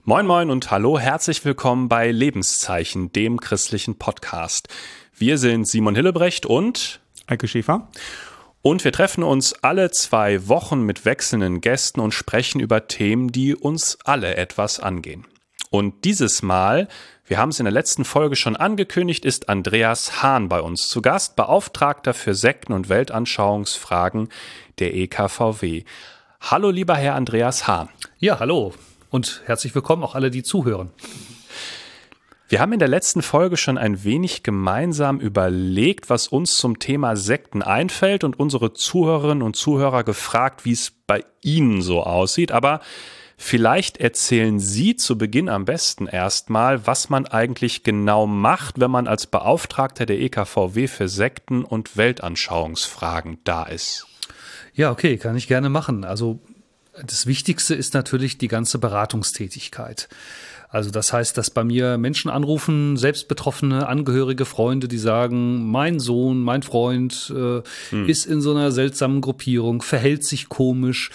Moin moin und hallo, herzlich willkommen bei Lebenszeichen, dem christlichen Podcast. Wir sind Simon Hillebrecht und Eike Schäfer. Und wir treffen uns alle 2 Wochen mit wechselnden Gästen und sprechen über Themen, die uns alle etwas angehen. Und dieses Mal, wir haben es in der letzten Folge schon angekündigt, ist Andreas Hahn bei uns zu Gast, Beauftragter für Sekten- und Weltanschauungsfragen der EKVW. Hallo lieber Herr Andreas Hahn. Ja, hallo und herzlich willkommen auch alle, die zuhören. Wir haben in der letzten Folge schon ein wenig gemeinsam überlegt, was uns zum Thema Sekten einfällt und unsere Zuhörerinnen und Zuhörer gefragt, wie es bei Ihnen so aussieht. Aber vielleicht erzählen Sie zu Beginn am besten erstmal, was man eigentlich genau macht, wenn man als Beauftragter der EKVW für Sekten- und Weltanschauungsfragen da ist. Ja, okay, kann ich gerne machen. Also das Wichtigste ist natürlich die ganze Beratungstätigkeit. Also das heißt, dass bei mir Menschen anrufen, selbst Betroffene, Angehörige, Freunde, die sagen, mein Sohn, mein Freund ist in so einer seltsamen Gruppierung, verhält sich komisch.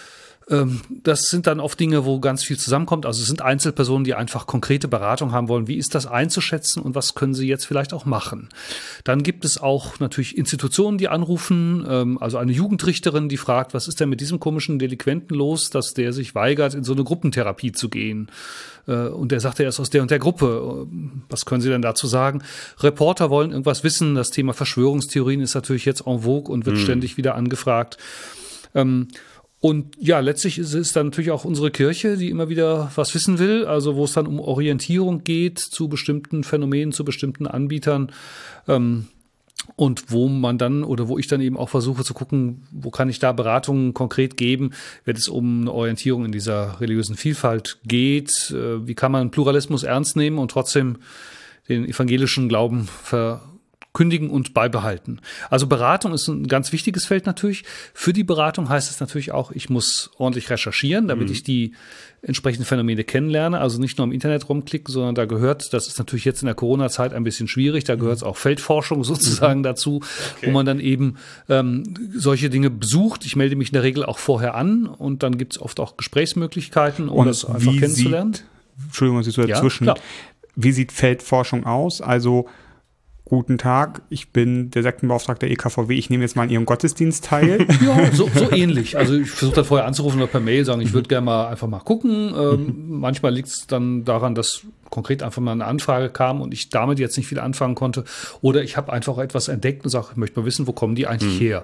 Das sind dann oft Dinge, wo ganz viel zusammenkommt. Also es sind Einzelpersonen, die einfach konkrete Beratung haben wollen. Wie ist das einzuschätzen und was können sie jetzt vielleicht auch machen? Dann gibt es auch natürlich Institutionen, die anrufen. Also eine Jugendrichterin, die fragt, was ist denn mit diesem komischen Delinquenten los, dass der sich weigert, in so eine Gruppentherapie zu gehen? Und der sagt, er ist aus der und der Gruppe. Was können Sie denn dazu sagen? Reporter wollen irgendwas wissen. Das Thema Verschwörungstheorien ist natürlich jetzt en vogue und wird ständig wieder angefragt. Und ja, letztlich ist es dann natürlich auch unsere Kirche, die immer wieder was wissen will, also wo es dann um Orientierung geht zu bestimmten Phänomenen, zu bestimmten Anbietern und wo man dann oder wo ich dann eben auch versuche zu gucken, wo kann ich da Beratungen konkret geben, wenn es um eine Orientierung in dieser religiösen Vielfalt geht, wie kann man Pluralismus ernst nehmen und trotzdem den evangelischen Glauben verkündigen und beibehalten. Also Beratung ist ein ganz wichtiges Feld natürlich. Für die Beratung heißt es natürlich auch, ich muss ordentlich recherchieren, damit ich die entsprechenden Phänomene kennenlerne. Also nicht nur im Internet rumklicken, sondern da gehört, das ist natürlich jetzt in der Corona-Zeit ein bisschen schwierig, da gehört es auch Feldforschung sozusagen dazu, wo man dann eben solche Dinge besucht. Ich melde mich in der Regel auch vorher an und dann gibt es oft auch Gesprächsmöglichkeiten, um das einfach kennenzulernen. Entschuldigung, dass ich so dazwischen. Ja, wie sieht Feldforschung aus? Also guten Tag, ich bin der Sektenbeauftragte der EKVW, ich nehme jetzt mal an Ihrem Gottesdienst teil. Ja, so ähnlich. Also ich versuche dann vorher anzurufen oder per Mail sagen, ich würde gerne mal einfach mal gucken. Manchmal liegt es dann daran, dass konkret einfach mal eine Anfrage kam und ich damit jetzt nicht viel anfangen konnte. Oder ich habe einfach etwas entdeckt und sage, ich möchte mal wissen, wo kommen die eigentlich her?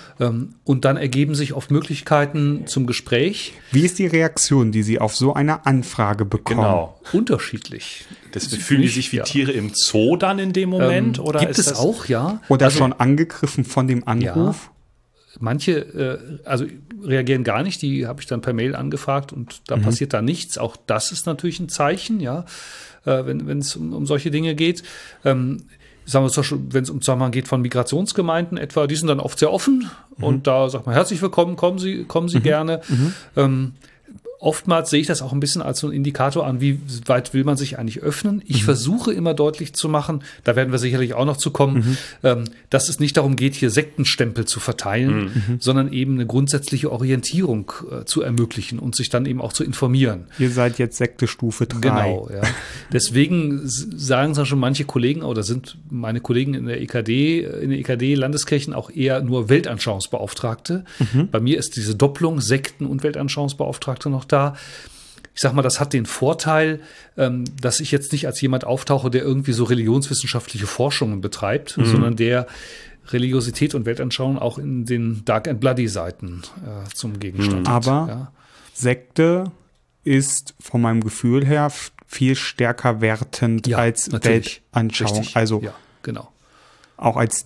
Und dann ergeben sich oft Möglichkeiten zum Gespräch. Wie ist die Reaktion, die Sie auf so eine Anfrage bekommen? Genau. Unterschiedlich. Fühlen die sich wie Tiere im Zoo dann in dem Moment? Oder gibt ist es das auch, ja. Oder also, schon angegriffen von dem Anruf? Ja. Manche reagieren gar nicht, die habe ich dann per Mail angefragt und da passiert da nichts. Auch das ist natürlich ein Zeichen, ja, wenn es um solche Dinge geht. Sagen wir zum Beispiel, wenn es um Zusammenhang geht von Migrationsgemeinden etwa, die sind dann oft sehr offen und da sagt man herzlich willkommen, kommen Sie gerne. Oftmals sehe ich das auch ein bisschen als so ein Indikator an, wie weit will man sich eigentlich öffnen. Ich versuche immer deutlich zu machen, da werden wir sicherlich auch noch zu kommen, dass es nicht darum geht, hier Sektenstempel zu verteilen, sondern eben eine grundsätzliche Orientierung zu ermöglichen und sich dann eben auch zu informieren. Ihr seid jetzt Sekte Stufe 3. Genau, ja. Deswegen sagen es auch schon manche Kollegen, oder sind meine Kollegen in der EKD Landeskirchen auch eher nur Weltanschauungsbeauftragte. Bei mir ist diese Doppelung Sekten- und Weltanschauungsbeauftragte noch da. Ich sag mal, das hat den Vorteil, dass ich jetzt nicht als jemand auftauche, der irgendwie so religionswissenschaftliche Forschungen betreibt, sondern der Religiosität und Weltanschauung auch in den Dark and Bloody Seiten zum Gegenstand hat. Aber Sekte ist von meinem Gefühl her viel stärker wertend als natürlich. Weltanschauung. Richtig. Also ja, genau. Auch als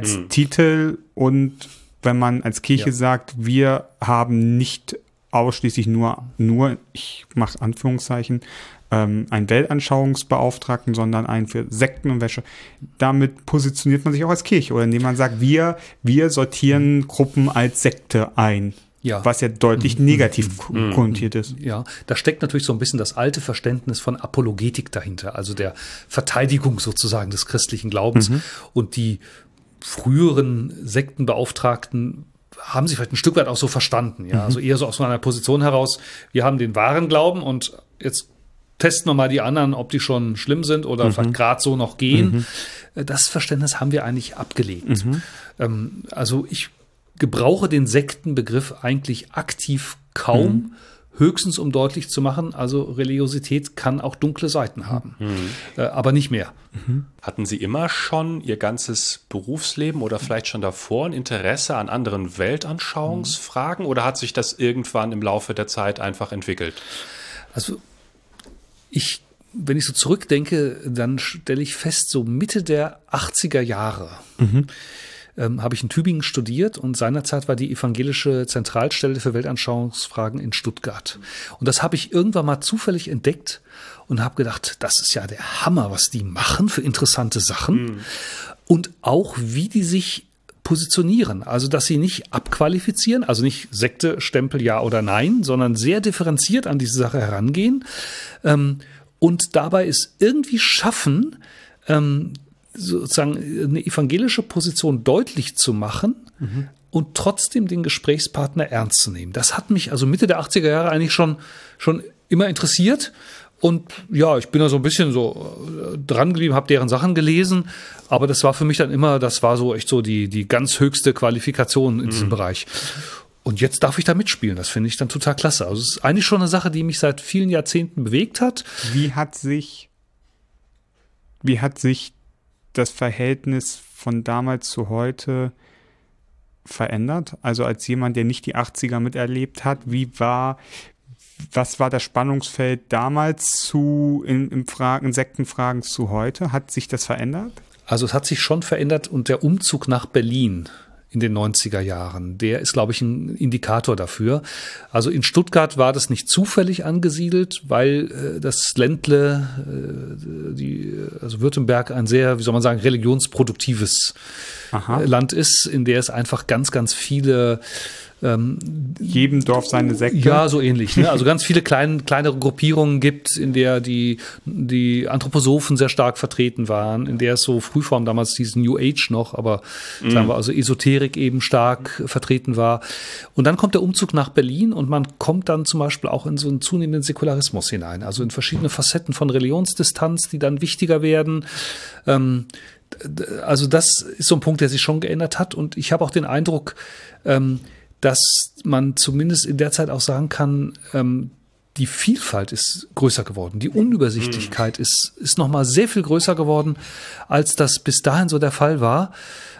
Titel und wenn man als Kirche sagt, wir haben nicht ausschließlich nur, ich mache Anführungszeichen, einen Weltanschauungsbeauftragten, sondern einen für Sekten und Wäsche. Damit positioniert man sich auch als Kirche, oder indem man sagt, wir sortieren Gruppen als Sekte ein. Ja. Was ja deutlich negativ konnotiert ist. Ja, da steckt natürlich so ein bisschen das alte Verständnis von Apologetik dahinter, also der Verteidigung sozusagen des christlichen Glaubens. Und die früheren Sektenbeauftragten haben sich vielleicht ein Stück weit auch so verstanden. Ja, also eher so aus einer Position heraus, wir haben den wahren Glauben und jetzt testen wir mal die anderen, ob die schon schlimm sind oder vielleicht gerade so noch gehen. Das Verständnis haben wir eigentlich abgelegt. Also ich gebrauche den Sektenbegriff eigentlich aktiv kaum, höchstens um deutlich zu machen, also Religiosität kann auch dunkle Seiten haben, aber nicht mehr. Hatten Sie immer schon Ihr ganzes Berufsleben oder vielleicht schon davor ein Interesse an anderen Weltanschauungsfragen oder hat sich das irgendwann im Laufe der Zeit einfach entwickelt? Also wenn ich so zurückdenke, dann stelle ich fest, so Mitte der 80er Jahre habe ich in Tübingen studiert und seinerzeit war die evangelische Zentralstelle für Weltanschauungsfragen in Stuttgart. Und das habe ich irgendwann mal zufällig entdeckt und habe gedacht, das ist ja der Hammer, was die machen für interessante Sachen und auch wie die sich positionieren. Also, dass sie nicht abqualifizieren, also nicht Sekte, Stempel, ja oder nein, sondern sehr differenziert an diese Sache herangehen und dabei es irgendwie schaffen, sozusagen eine evangelische Position deutlich zu machen und trotzdem den Gesprächspartner ernst zu nehmen. Das hat mich also Mitte der 80er Jahre eigentlich schon immer interessiert. Und ja, ich bin da so ein bisschen so dran geblieben, habe deren Sachen gelesen, aber das war für mich dann immer, das war so echt so die ganz höchste Qualifikation in diesem Bereich. Und jetzt darf ich da mitspielen, das finde ich dann total klasse. Also es ist eigentlich schon eine Sache, die mich seit vielen Jahrzehnten bewegt hat. Wie hat sich das Verhältnis von damals zu heute verändert? Also als jemand, der nicht die 80er miterlebt hat, was war das Spannungsfeld damals in Sektenfragen zu heute? Hat sich das verändert? Also es hat sich schon verändert und der Umzug nach Berlin in den 90er Jahren, der ist, glaube ich, ein Indikator dafür. Also in Stuttgart war das nicht zufällig angesiedelt, weil das Ländle, also Württemberg, ein sehr, wie soll man sagen, religionsproduktives Land ist, in der es einfach ganz, ganz viele jedem Dorf seine Sekte. Ja, so ähnlich. Ne? Also ganz viele kleinere Gruppierungen gibt, in der die Anthroposophen sehr stark vertreten waren, in der es so Frühform damals diesen New Age noch, aber sagen wir also Esoterik eben stark vertreten war. Und dann kommt der Umzug nach Berlin und man kommt dann zum Beispiel auch in so einen zunehmenden Säkularismus hinein, also in verschiedene Facetten von Religionsdistanz, die dann wichtiger werden. Also das ist so ein Punkt, der sich schon geändert hat und ich habe auch den Eindruck, dass man zumindest in der Zeit auch sagen kann, die Vielfalt ist größer geworden. Die Unübersichtlichkeit ist noch mal sehr viel größer geworden, als das bis dahin so der Fall war.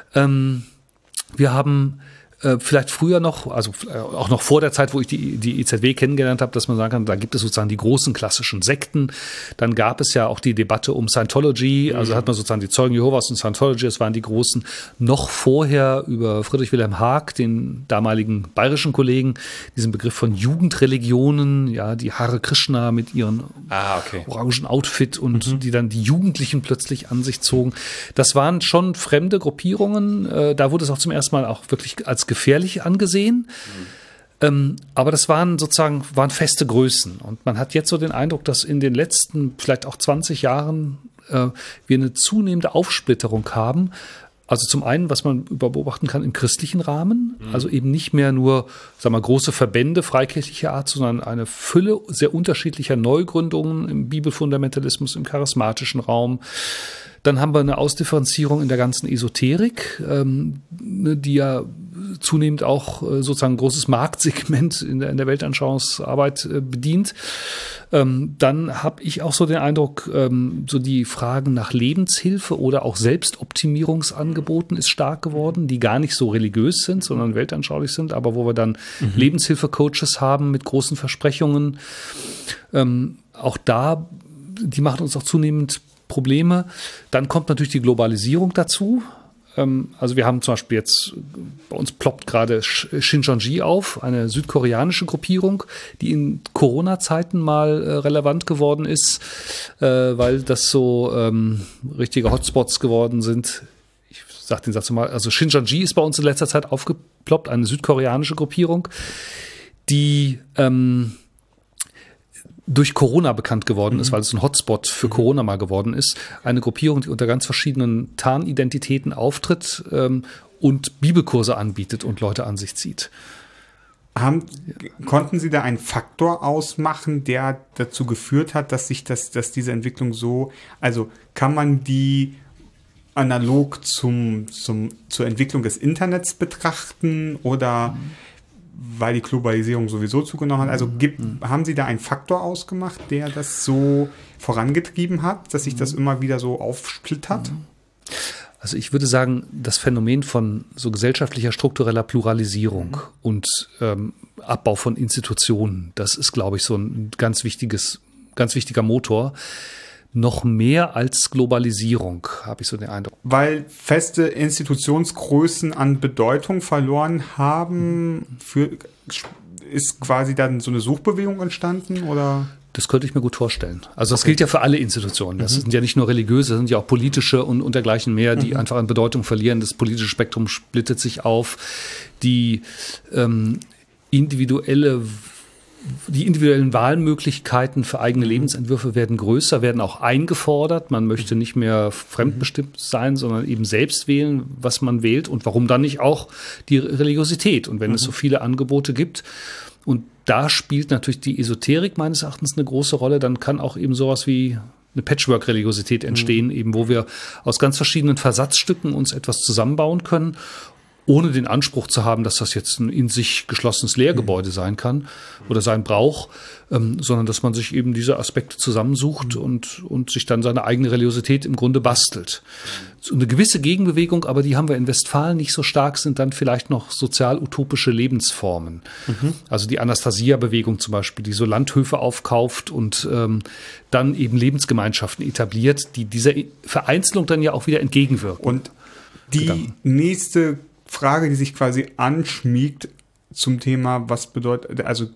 Wir haben vielleicht früher noch, also auch noch vor der Zeit, wo ich die EZW kennengelernt habe, dass man sagen kann, da gibt es sozusagen die großen klassischen Sekten. Dann gab es ja auch die Debatte um Scientology, also hat man sozusagen die Zeugen Jehovas und Scientology, das waren die großen. Noch vorher über Friedrich Wilhelm Haag, den damaligen bayerischen Kollegen, diesen Begriff von Jugendreligionen, ja, die Hare Krishna mit ihren orangen Outfit und die dann die Jugendlichen plötzlich an sich zogen. Das waren schon fremde Gruppierungen. Da wurde es auch zum ersten Mal auch wirklich als gefährlich angesehen. Aber das waren feste Größen. Und man hat jetzt so den Eindruck, dass in den letzten vielleicht auch 20 Jahren wir eine zunehmende Aufsplitterung haben. Also zum einen, was man beobachten kann im christlichen Rahmen, also eben nicht mehr nur, große Verbände freikirchlicher Art, sondern eine Fülle sehr unterschiedlicher Neugründungen im Bibelfundamentalismus, im charismatischen Raum. Dann haben wir eine Ausdifferenzierung in der ganzen Esoterik, die ja zunehmend auch sozusagen ein großes Marktsegment in der Weltanschauungsarbeit bedient. Dann habe ich auch so den Eindruck, so die Fragen nach Lebenshilfe oder auch Selbstoptimierungsangeboten ist stark geworden, die gar nicht so religiös sind, sondern weltanschaulich sind, aber wo wir dann Lebenshilfe-Coaches haben mit großen Versprechungen. Auch da, die machen uns auch zunehmend Probleme. Dann kommt natürlich die Globalisierung dazu. Also wir haben zum Beispiel jetzt, bei uns ploppt gerade Shincheonji auf, eine südkoreanische Gruppierung, die in Corona-Zeiten mal relevant geworden ist, weil das so richtige Hotspots geworden sind. Ich sage den Satz mal, also Shincheonji ist bei uns in letzter Zeit aufgeploppt, eine südkoreanische Gruppierung, die durch Corona bekannt geworden ist, weil es ein Hotspot für Corona mal geworden ist. Eine Gruppierung, die unter ganz verschiedenen Tarnidentitäten auftritt und Bibelkurse anbietet und Leute an sich zieht. Konnten Sie da einen Faktor ausmachen, der dazu geführt hat, dass diese Entwicklung so, also kann man die analog zur Entwicklung des Internets betrachten oder weil die Globalisierung sowieso zugenommen hat? Also haben Sie da einen Faktor ausgemacht, der das so vorangetrieben hat, dass sich das immer wieder so aufsplittert? Also ich würde sagen, das Phänomen von so gesellschaftlicher struktureller Pluralisierung und Abbau von Institutionen, das ist, glaube ich, so ein ganz wichtiger Motor. Noch mehr als Globalisierung, habe ich so den Eindruck. Weil feste Institutionsgrößen an Bedeutung verloren haben, ist quasi dann so eine Suchbewegung entstanden, oder? Das könnte ich mir gut vorstellen. Also das gilt ja für alle Institutionen. Das sind ja nicht nur religiöse, das sind ja auch politische und dergleichen mehr, die einfach an Bedeutung verlieren. Das politische Spektrum splittet sich auf. Die individuellen Wahlmöglichkeiten für eigene Lebensentwürfe werden größer, werden auch eingefordert. Man möchte nicht mehr fremdbestimmt sein, sondern eben selbst wählen, was man wählt. Und warum dann nicht auch die Religiosität? Und wenn es so viele Angebote gibt, und da spielt natürlich die Esoterik meines Erachtens eine große Rolle, dann kann auch eben sowas wie eine Patchwork-Religiosität entstehen, eben wo wir aus ganz verschiedenen Versatzstücken uns etwas zusammenbauen können, ohne den Anspruch zu haben, dass das jetzt ein in sich geschlossenes Lehrgebäude sein kann oder sein braucht, sondern dass man sich eben diese Aspekte zusammensucht und sich dann seine eigene Religiosität im Grunde bastelt. So eine gewisse Gegenbewegung, aber die haben wir in Westfalen nicht so stark, sind dann vielleicht noch sozial-utopische Lebensformen. Also die Anastasia-Bewegung zum Beispiel, die so Landhöfe aufkauft und dann eben Lebensgemeinschaften etabliert, die dieser Vereinzelung dann ja auch wieder entgegenwirken. Und die nächste Frage, die sich quasi anschmiegt zum Thema, was bedeutet, also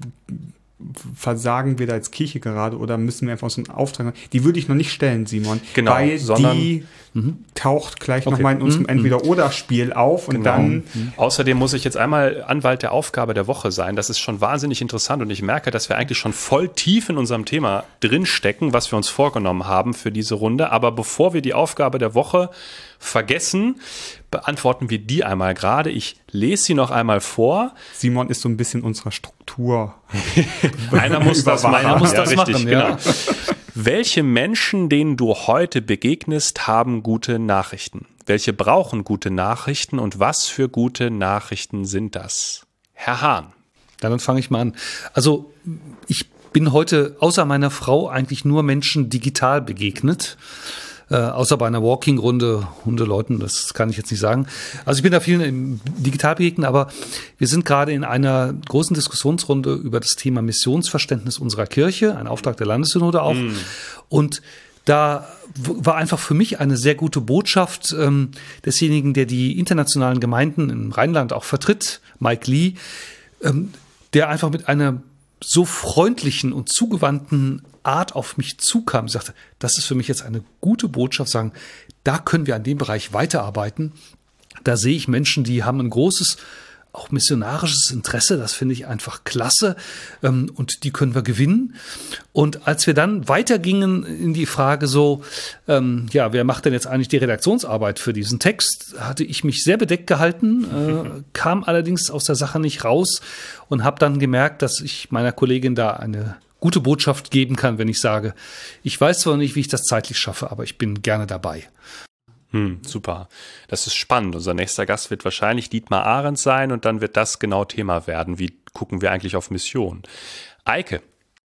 versagen wir da als Kirche gerade oder müssen wir einfach so einen Auftrag machen? Die würde ich noch nicht stellen, Simon. Genau, weil die taucht gleich nochmal in unserem Entweder-Oder-Spiel auf und dann. Außerdem muss ich jetzt einmal Anwalt der Aufgabe der Woche sein. Das ist schon wahnsinnig interessant und ich merke, dass wir eigentlich schon voll tief in unserem Thema drinstecken, was wir uns vorgenommen haben für diese Runde. Aber bevor wir die Aufgabe der Woche vergessen, beantworten wir die einmal gerade. Ich lese sie noch einmal vor. Simon ist so ein bisschen unserer Struktur. Einer muss das machen. Einer muss das machen, genau. Welche Menschen, denen du heute begegnest, haben gute Nachrichten? Welche brauchen gute Nachrichten und was für gute Nachrichten sind das? Herr Hahn. Dann fange ich mal an. Also ich bin heute außer meiner Frau eigentlich nur Menschen digital begegnet. Außer bei einer Walking-Runde, Hundeleuten, das kann ich jetzt nicht sagen. Also ich bin da vielen digital begegnet, aber wir sind gerade in einer großen Diskussionsrunde über das Thema Missionsverständnis unserer Kirche, ein Auftrag der Landessynode auch. Und da war einfach für mich eine sehr gute Botschaft desjenigen, der die internationalen Gemeinden im Rheinland auch vertritt, Mike Lee, der einfach mit einer so freundlichen und zugewandten Art auf mich zukam, sagte, das ist für mich jetzt eine gute Botschaft, sagen, da können wir an dem Bereich weiterarbeiten. Da sehe ich Menschen, die haben ein großes, auch missionarisches Interesse, das finde ich einfach klasse und die können wir gewinnen. Und als wir dann weitergingen in die Frage so, wer macht denn jetzt eigentlich die Redaktionsarbeit für diesen Text, hatte ich mich sehr bedeckt gehalten, kam allerdings aus der Sache nicht raus und habe dann gemerkt, dass ich meiner Kollegin da eine gute Botschaft geben kann, wenn ich sage, ich weiß zwar nicht, wie ich das zeitlich schaffe, aber ich bin gerne dabei. Super. Das ist spannend. Unser nächster Gast wird wahrscheinlich Dietmar Ahrens sein und dann wird das genau Thema werden. Wie gucken wir eigentlich auf Mission? Eike.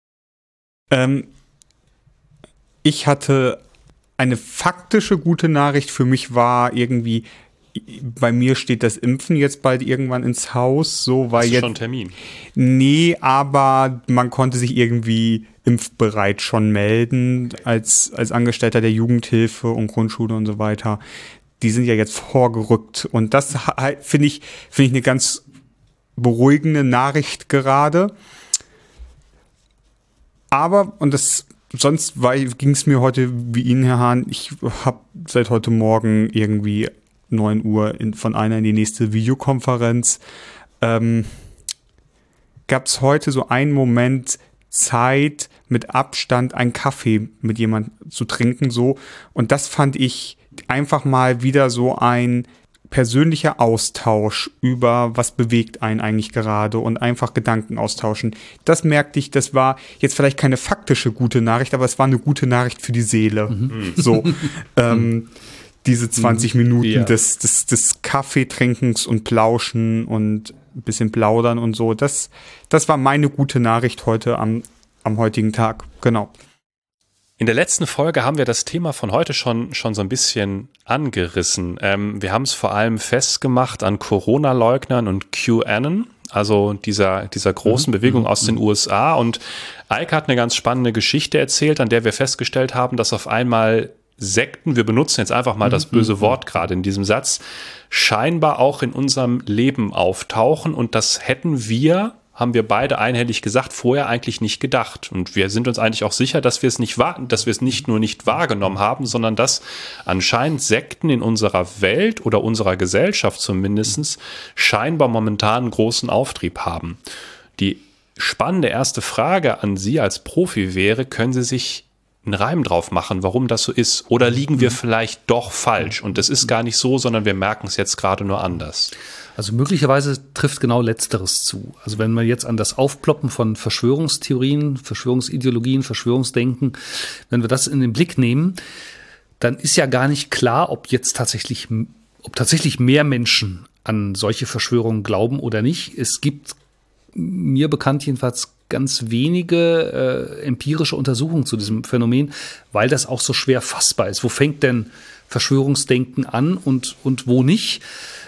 Ich hatte eine faktische gute Nachricht. Für mich war irgendwie, bei mir steht das Impfen jetzt bald irgendwann ins Haus. So, weil Hast du jetzt schon einen Termin? Nee, aber man konnte sich irgendwie impfbereit schon melden als Angestellter der Jugendhilfe und Grundschule und so weiter. Die sind ja jetzt vorgerückt und das finde ich eine ganz beruhigende Nachricht gerade. Aber, und das sonst ging es mir heute wie Ihnen, Herr Hahn, ich habe seit heute Morgen irgendwie 9 Uhr von einer in die nächste Videokonferenz. Gab es heute so einen Moment Zeit, mit Abstand einen Kaffee mit jemandem zu trinken, so. Und das fand ich einfach mal wieder so ein persönlicher Austausch über was bewegt einen eigentlich gerade und einfach Gedanken austauschen. Das merkte ich, das war jetzt vielleicht keine faktische gute Nachricht, aber es war eine gute Nachricht für die Seele. So, diese 20 Minuten des Kaffeetrinkens und Plauschen und ein bisschen plaudern und so. Das war meine gute Nachricht heute am heutigen Tag. Genau. In der letzten Folge haben wir das Thema von heute schon so ein bisschen angerissen. Wir haben es vor allem festgemacht an Corona-Leugnern und QAnon, also dieser großen Bewegung aus den USA. Und Eike hat eine ganz spannende Geschichte erzählt, an der wir festgestellt haben, dass auf einmal Sekten, wir benutzen jetzt einfach mal das böse Wort gerade in diesem Satz, scheinbar auch in unserem Leben auftauchen. Und das haben wir beide einhellig gesagt, vorher eigentlich nicht gedacht. Und wir sind uns eigentlich auch sicher, dass wir es nicht nur nicht wahrgenommen haben, sondern dass anscheinend Sekten in unserer Welt oder unserer Gesellschaft zumindest scheinbar momentan einen großen Auftrieb haben. Die spannende erste Frage an Sie als Profi wäre, können Sie sich einen Reim drauf machen, warum das so ist? Oder liegen wir vielleicht doch falsch? Und das ist gar nicht so, sondern wir merken es jetzt gerade nur anders. Also möglicherweise trifft genau Letzteres zu. Also wenn wir jetzt an das Aufploppen von Verschwörungstheorien, Verschwörungsideologien, Verschwörungsdenken, wenn wir das in den Blick nehmen, dann ist ja gar nicht klar, ob tatsächlich mehr Menschen an solche Verschwörungen glauben oder nicht. Es gibt mir bekannt jedenfalls ganz wenige empirische Untersuchungen zu diesem Phänomen, weil das auch so schwer fassbar ist. Wo fängt denn Verschwörungsdenken an und wo nicht?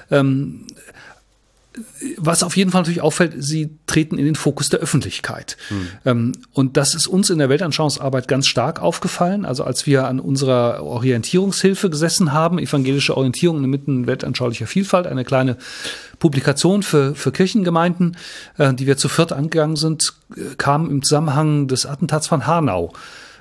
Was auf jeden Fall natürlich auffällt, sie treten in den Fokus der Öffentlichkeit. Und das ist uns in der Weltanschauungsarbeit ganz stark aufgefallen. Also als wir an unserer Orientierungshilfe gesessen haben, Evangelische Orientierung inmitten weltanschaulicher Vielfalt, eine kleine Publikation für Kirchengemeinden, die wir zu viert angegangen sind, kam im Zusammenhang des Attentats von Hanau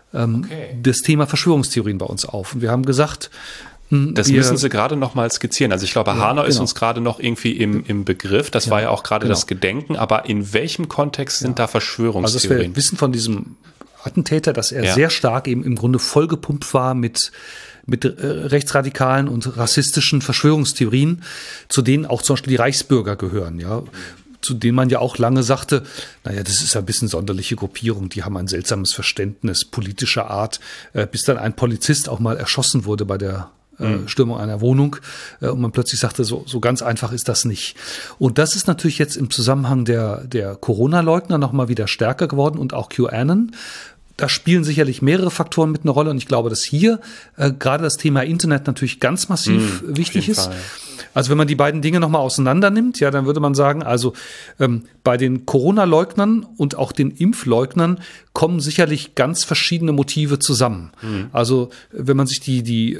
das Thema Verschwörungstheorien bei uns auf. Und wir haben gesagt, das müssen Sie gerade noch mal skizzieren. Also ich glaube, Hanau ist uns gerade noch irgendwie im Begriff. Das war ja auch gerade das Gedenken. Aber in welchem Kontext sind da Verschwörungstheorien? Also wir wissen von diesem Attentäter, dass er sehr stark eben im Grunde vollgepumpt war mit rechtsradikalen und rassistischen Verschwörungstheorien, zu denen auch zum Beispiel die Reichsbürger gehören, ja. Zu denen man ja auch lange sagte, naja, das ist ein bisschen sonderliche Gruppierung, die haben ein seltsames Verständnis politischer Art, bis dann ein Polizist auch mal erschossen wurde bei der Stürmung einer Wohnung und man plötzlich sagte, so ganz einfach ist das nicht. Und das ist natürlich jetzt im Zusammenhang der Corona-Leugner noch mal wieder stärker geworden und auch QAnon. Da spielen sicherlich mehrere Faktoren mit eine Rolle und ich glaube, dass hier gerade das Thema Internet natürlich ganz massiv wichtig ist. Fall. Also wenn man die beiden Dinge nochmal auseinander nimmt, ja, dann würde man sagen, also bei den Corona-Leugnern und auch den Impfleugnern kommen sicherlich ganz verschiedene Motive zusammen. Also wenn man sich die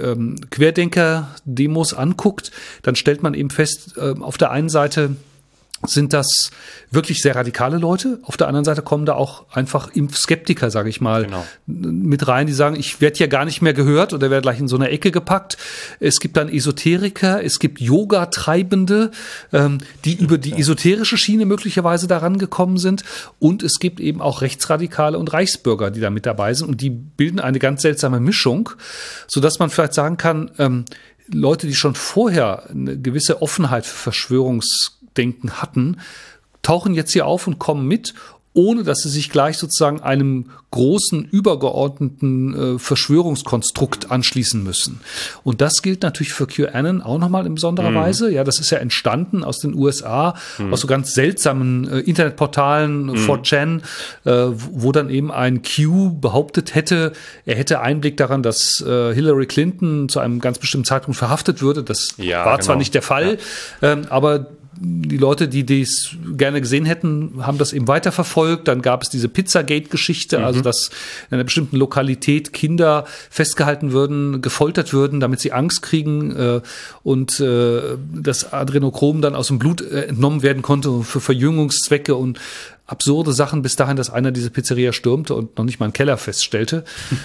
Querdenker-Demos anguckt, dann stellt man eben fest, auf der einen Seite sind das wirklich sehr radikale Leute. Auf der anderen Seite kommen da auch einfach Impfskeptiker, sage ich mal, mit rein, die sagen, ich werde hier gar nicht mehr gehört oder werde gleich in so eine Ecke gepackt. Es gibt dann Esoteriker, es gibt Yoga-Treibende, die über die esoterische Schiene möglicherweise daran gekommen sind. Und es gibt eben auch Rechtsradikale und Reichsbürger, die da mit dabei sind. Und die bilden eine ganz seltsame Mischung, sodass man vielleicht sagen kann, Leute, die schon vorher eine gewisse Offenheit für Verschwörungsdenken hatten, tauchen jetzt hier auf und kommen mit, ohne dass sie sich gleich sozusagen einem großen, übergeordneten Verschwörungskonstrukt anschließen müssen. Und das gilt natürlich für QAnon auch nochmal in besonderer Weise. Ja, das ist ja entstanden aus den USA, aus so ganz seltsamen Internetportalen, 4chan, wo dann eben ein Q behauptet hätte, er hätte Einblick daran, dass Hillary Clinton zu einem ganz bestimmten Zeitpunkt verhaftet würde. Das war zwar nicht der Fall, aber die Leute, die dies gerne gesehen hätten, haben das eben weiterverfolgt. Dann gab es diese Pizzagate-Geschichte, also dass in einer bestimmten Lokalität Kinder festgehalten würden, gefoltert würden, damit sie Angst kriegen und das Adrenochrom dann aus dem Blut entnommen werden konnte für Verjüngungszwecke und absurde Sachen bis dahin, dass einer diese Pizzeria stürmte und noch nicht mal einen Keller feststellte.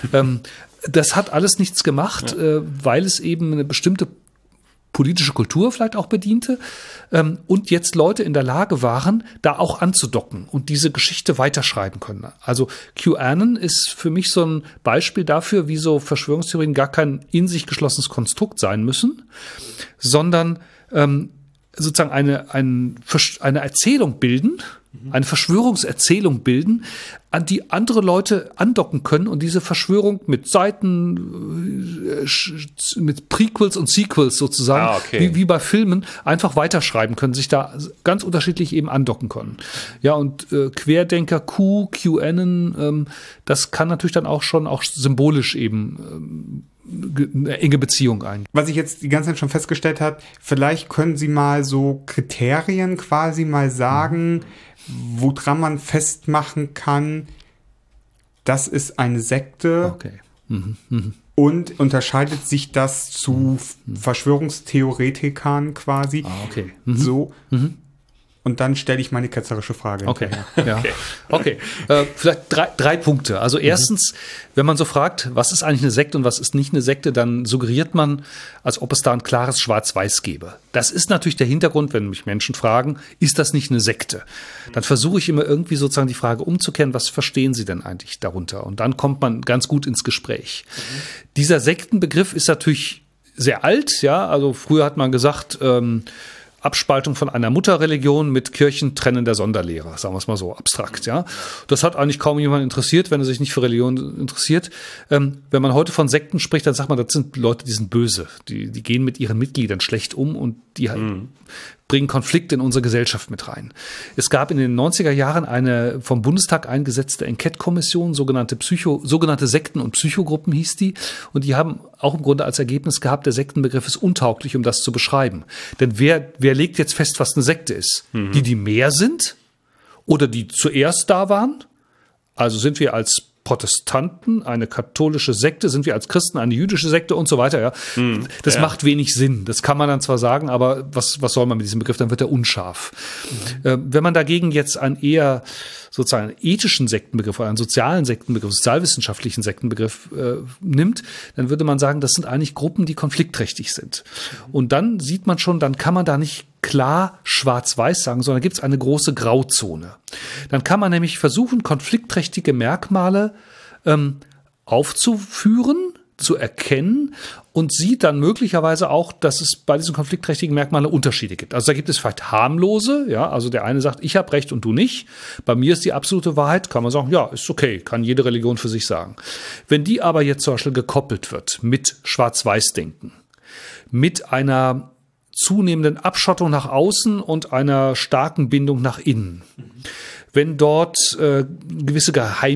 Das hat alles nichts gemacht, weil es eben eine bestimmte politische Kultur vielleicht auch bediente und jetzt Leute in der Lage waren, da auch anzudocken und diese Geschichte weiterschreiben können. Also QAnon ist für mich so ein Beispiel dafür, wie so Verschwörungstheorien gar kein in sich geschlossenes Konstrukt sein müssen, sondern sozusagen eine Erzählung bilden, eine Verschwörungserzählung bilden, an die andere Leute andocken können und diese Verschwörung mit Seiten, mit Prequels und Sequels sozusagen, wie bei Filmen, einfach weiterschreiben können, sich da ganz unterschiedlich eben andocken können. Ja, und Querdenker, QAnon, das kann natürlich dann auch symbolisch eben eine enge Beziehung ein. Was ich jetzt die ganze Zeit schon festgestellt habe, vielleicht können Sie mal so Kriterien quasi mal sagen, woran man festmachen kann, das ist eine Sekte. Okay. Und unterscheidet sich das zu Verschwörungstheoretikern quasi. Okay. So. Und dann stelle ich meine ketzerische Frage. Okay. Ja. Okay. Vielleicht drei Punkte. Also erstens, wenn man so fragt, was ist eigentlich eine Sekte und was ist nicht eine Sekte, dann suggeriert man, als ob es da ein klares Schwarz-Weiß gäbe. Das ist natürlich der Hintergrund, wenn mich Menschen fragen, ist das nicht eine Sekte? Dann versuche ich immer irgendwie sozusagen die Frage umzukehren, was verstehen Sie denn eigentlich darunter? Und dann kommt man ganz gut ins Gespräch. Dieser Sektenbegriff ist natürlich sehr alt, ja. Also früher hat man gesagt, Abspaltung von einer Mutterreligion mit kirchentrennender Sonderlehre, sagen wir es mal so abstrakt, ja. Das hat eigentlich kaum jemand interessiert, wenn er sich nicht für Religion interessiert. Wenn man heute von Sekten spricht, dann sagt man, das sind Leute, die sind böse. Die gehen mit ihren Mitgliedern schlecht um und die bringen Konflikte in unsere Gesellschaft mit rein. Es gab in den 90er Jahren eine vom Bundestag eingesetzte Enquete-Kommission, sogenannte Sekten- und Psychogruppen hieß die. Und die haben auch im Grunde als Ergebnis gehabt, der Sektenbegriff ist untauglich, um das zu beschreiben. Denn wer legt jetzt fest, was eine Sekte ist? Die mehr sind oder die zuerst da waren? Also sind wir als Protestanten eine katholische Sekte, sind wir als Christen eine jüdische Sekte und so weiter. Ja. Das macht wenig Sinn. Das kann man dann zwar sagen, aber was soll man mit diesem Begriff? Dann wird er unscharf. Wenn man dagegen jetzt einen eher sozusagen ethischen Sektenbegriff oder einen sozialen Sektenbegriff, sozialwissenschaftlichen Sektenbegriff nimmt, dann würde man sagen, das sind eigentlich Gruppen, die konfliktträchtig sind. Und dann sieht man schon, dann kann man da nicht klar schwarz-weiß sagen, sondern gibt es eine große Grauzone. Dann kann man nämlich versuchen, konfliktträchtige Merkmale aufzuführen, zu erkennen und sieht dann möglicherweise auch, dass es bei diesen konfliktträchtigen Merkmalen Unterschiede gibt. Also da gibt es vielleicht harmlose, ja, also der eine sagt, ich habe Recht und du nicht. Bei mir ist die absolute Wahrheit, kann man sagen, ja, ist okay, kann jede Religion für sich sagen. Wenn die aber jetzt zum Beispiel gekoppelt wird mit Schwarz-Weiß-Denken, mit einer zunehmenden Abschottung nach außen und einer starken Bindung nach innen. Wenn dort eine gewisse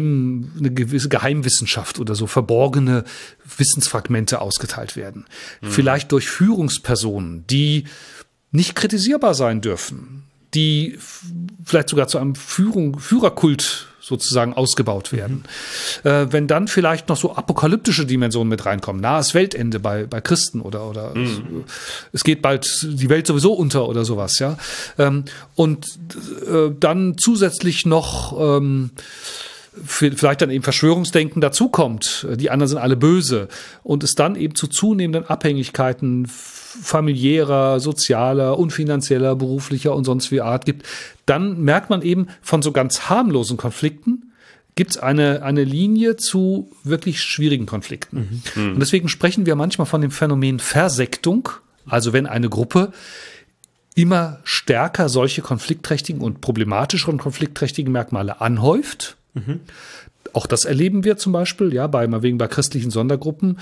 Geheimwissenschaft oder so verborgene Wissensfragmente ausgeteilt werden, vielleicht durch Führungspersonen, die nicht kritisierbar sein dürfen, die vielleicht sogar zu einem Führerkult sozusagen ausgebaut werden. Wenn dann vielleicht noch so apokalyptische Dimensionen mit reinkommen, nahes Weltende bei Christen oder es geht bald die Welt sowieso unter oder sowas, ja. Und dann zusätzlich noch vielleicht dann eben Verschwörungsdenken dazukommt, die anderen sind alle böse und es dann eben zu zunehmenden Abhängigkeiten familiärer, sozialer und finanzieller, beruflicher und sonst wie Art gibt, dann merkt man eben von so ganz harmlosen Konflikten gibt es eine Linie zu wirklich schwierigen Konflikten. Und deswegen sprechen wir manchmal von dem Phänomen Versektung, also wenn eine Gruppe immer stärker solche konfliktträchtigen und problematischeren konfliktträchtigen Merkmale anhäuft. Auch das erleben wir zum Beispiel, ja, bei christlichen Sondergruppen,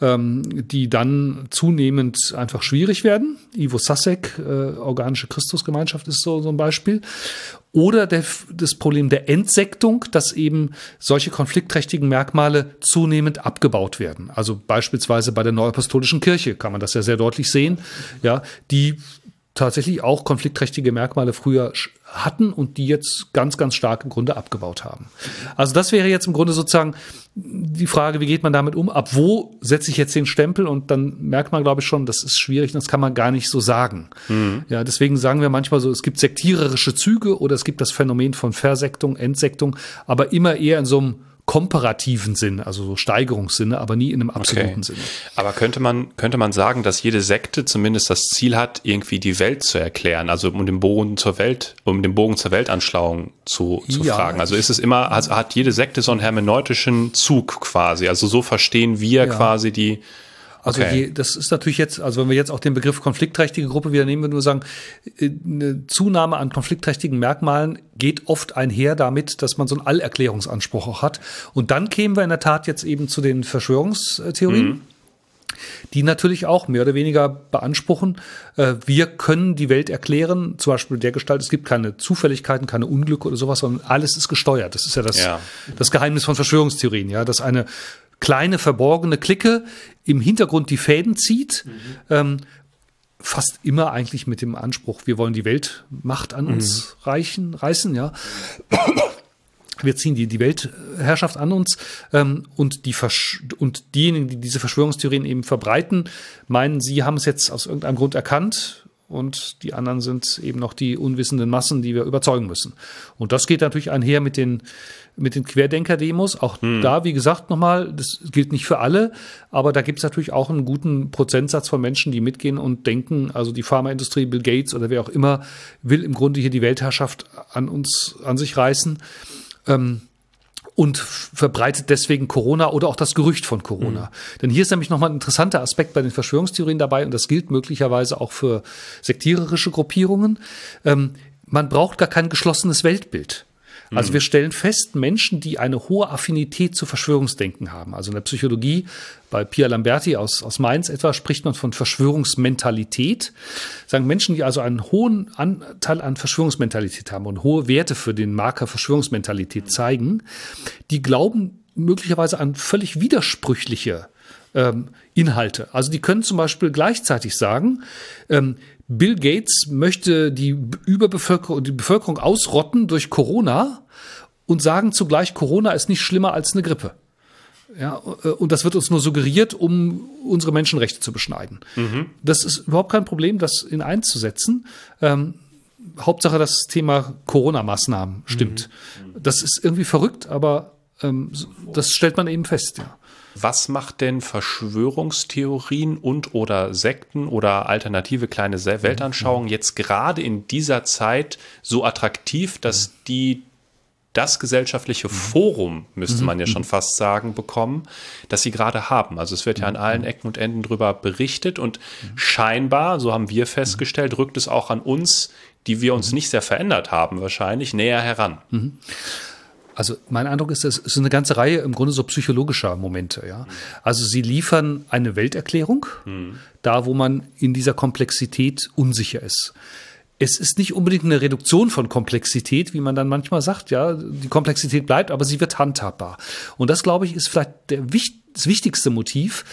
die dann zunehmend einfach schwierig werden. Ivo Sasek, organische Christusgemeinschaft ist so ein Beispiel. Oder das Problem der Entsektung, dass eben solche konfliktträchtigen Merkmale zunehmend abgebaut werden. Also beispielsweise bei der Neuapostolischen Kirche kann man das ja sehr deutlich sehen, ja, die tatsächlich auch konfliktträchtige Merkmale früher hatten und die jetzt ganz, ganz stark im Grunde abgebaut haben. Also das wäre jetzt im Grunde sozusagen die Frage, wie geht man damit um? Ab wo setze ich jetzt den Stempel? Und dann merkt man, glaube ich, schon, das ist schwierig, das kann man gar nicht so sagen. Ja, deswegen sagen wir manchmal so, es gibt sektiererische Züge oder es gibt das Phänomen von Versektung, Entsektung, aber immer eher in so einem komparativen Sinn, also so Steigerungssinne, aber nie in einem absoluten Sinne. Aber könnte man sagen, dass jede Sekte zumindest das Ziel hat, irgendwie die Welt zu erklären, also um den Bogen zur Weltanschauung zu fragen? Also ist es immer, hat jede Sekte so einen hermeneutischen Zug quasi? Also so verstehen wir quasi die Also das ist natürlich jetzt, also wenn wir jetzt auch den Begriff konfliktträchtige Gruppe wieder nehmen, würden wir sagen, eine Zunahme an konfliktträchtigen Merkmalen geht oft einher damit, dass man so einen Allerklärungsanspruch auch hat. Und dann kämen wir in der Tat jetzt eben zu den Verschwörungstheorien, die natürlich auch mehr oder weniger beanspruchen, wir können die Welt erklären, zum Beispiel dergestalt, es gibt keine Zufälligkeiten, keine Unglücke oder sowas, sondern alles ist gesteuert. Das ist ja das Geheimnis von Verschwörungstheorien, ja, dass eine kleine verborgene Clique im Hintergrund die Fäden zieht, fast immer eigentlich mit dem Anspruch, wir wollen die Weltmacht an uns reißen, ja. Wir ziehen die Weltherrschaft an uns und diejenigen, die diese Verschwörungstheorien eben verbreiten, meinen, sie haben es jetzt aus irgendeinem Grund erkannt und die anderen sind eben noch die unwissenden Massen, die wir überzeugen müssen. Und das geht natürlich einher mit den Querdenker-Demos. Auch da, wie gesagt, nochmal, das gilt nicht für alle, aber da gibt es natürlich auch einen guten Prozentsatz von Menschen, die mitgehen und denken, also die Pharmaindustrie, Bill Gates oder wer auch immer, will im Grunde hier die Weltherrschaft an sich reißen. Und verbreitet deswegen Corona oder auch das Gerücht von Corona. Denn hier ist nämlich nochmal ein interessanter Aspekt bei den Verschwörungstheorien dabei und das gilt möglicherweise auch für sektiererische Gruppierungen. Man braucht gar kein geschlossenes Weltbild. Also wir stellen fest, Menschen, die eine hohe Affinität zu Verschwörungsdenken haben, also in der Psychologie, bei Pia Lamberti aus Mainz etwa, spricht man von Verschwörungsmentalität. Sagen Menschen, die also einen hohen Anteil an Verschwörungsmentalität haben und hohe Werte für den Marker Verschwörungsmentalität zeigen, die glauben möglicherweise an völlig widersprüchliche Inhalte. Also die können zum Beispiel gleichzeitig sagen, Bill Gates möchte die Bevölkerung ausrotten durch Corona und sagen zugleich, Corona ist nicht schlimmer als eine Grippe. Ja, und das wird uns nur suggeriert, um unsere Menschenrechte zu beschneiden. Das ist überhaupt kein Problem, das in eins zu setzen. Hauptsache das Thema Corona-Maßnahmen stimmt. Das ist irgendwie verrückt, aber das stellt man eben fest, ja. Was macht denn Verschwörungstheorien und oder Sekten oder alternative kleine Weltanschauungen jetzt gerade in dieser Zeit so attraktiv, dass die das gesellschaftliche Forum, müsste man ja schon fast sagen, bekommen, das sie gerade haben? Also es wird ja an allen Ecken und Enden drüber berichtet und scheinbar, so haben wir festgestellt, rückt es auch an uns, die wir uns nicht sehr verändert haben, wahrscheinlich näher heran. Also mein Eindruck ist, es ist eine ganze Reihe im Grunde so psychologischer Momente. Ja? Also sie liefern eine Welterklärung, da wo man in dieser Komplexität unsicher ist. Es ist nicht unbedingt eine Reduktion von Komplexität, wie man dann manchmal sagt. Ja, die Komplexität bleibt, aber sie wird handhabbar. Und das, glaube ich, ist vielleicht das wichtigste Motiv.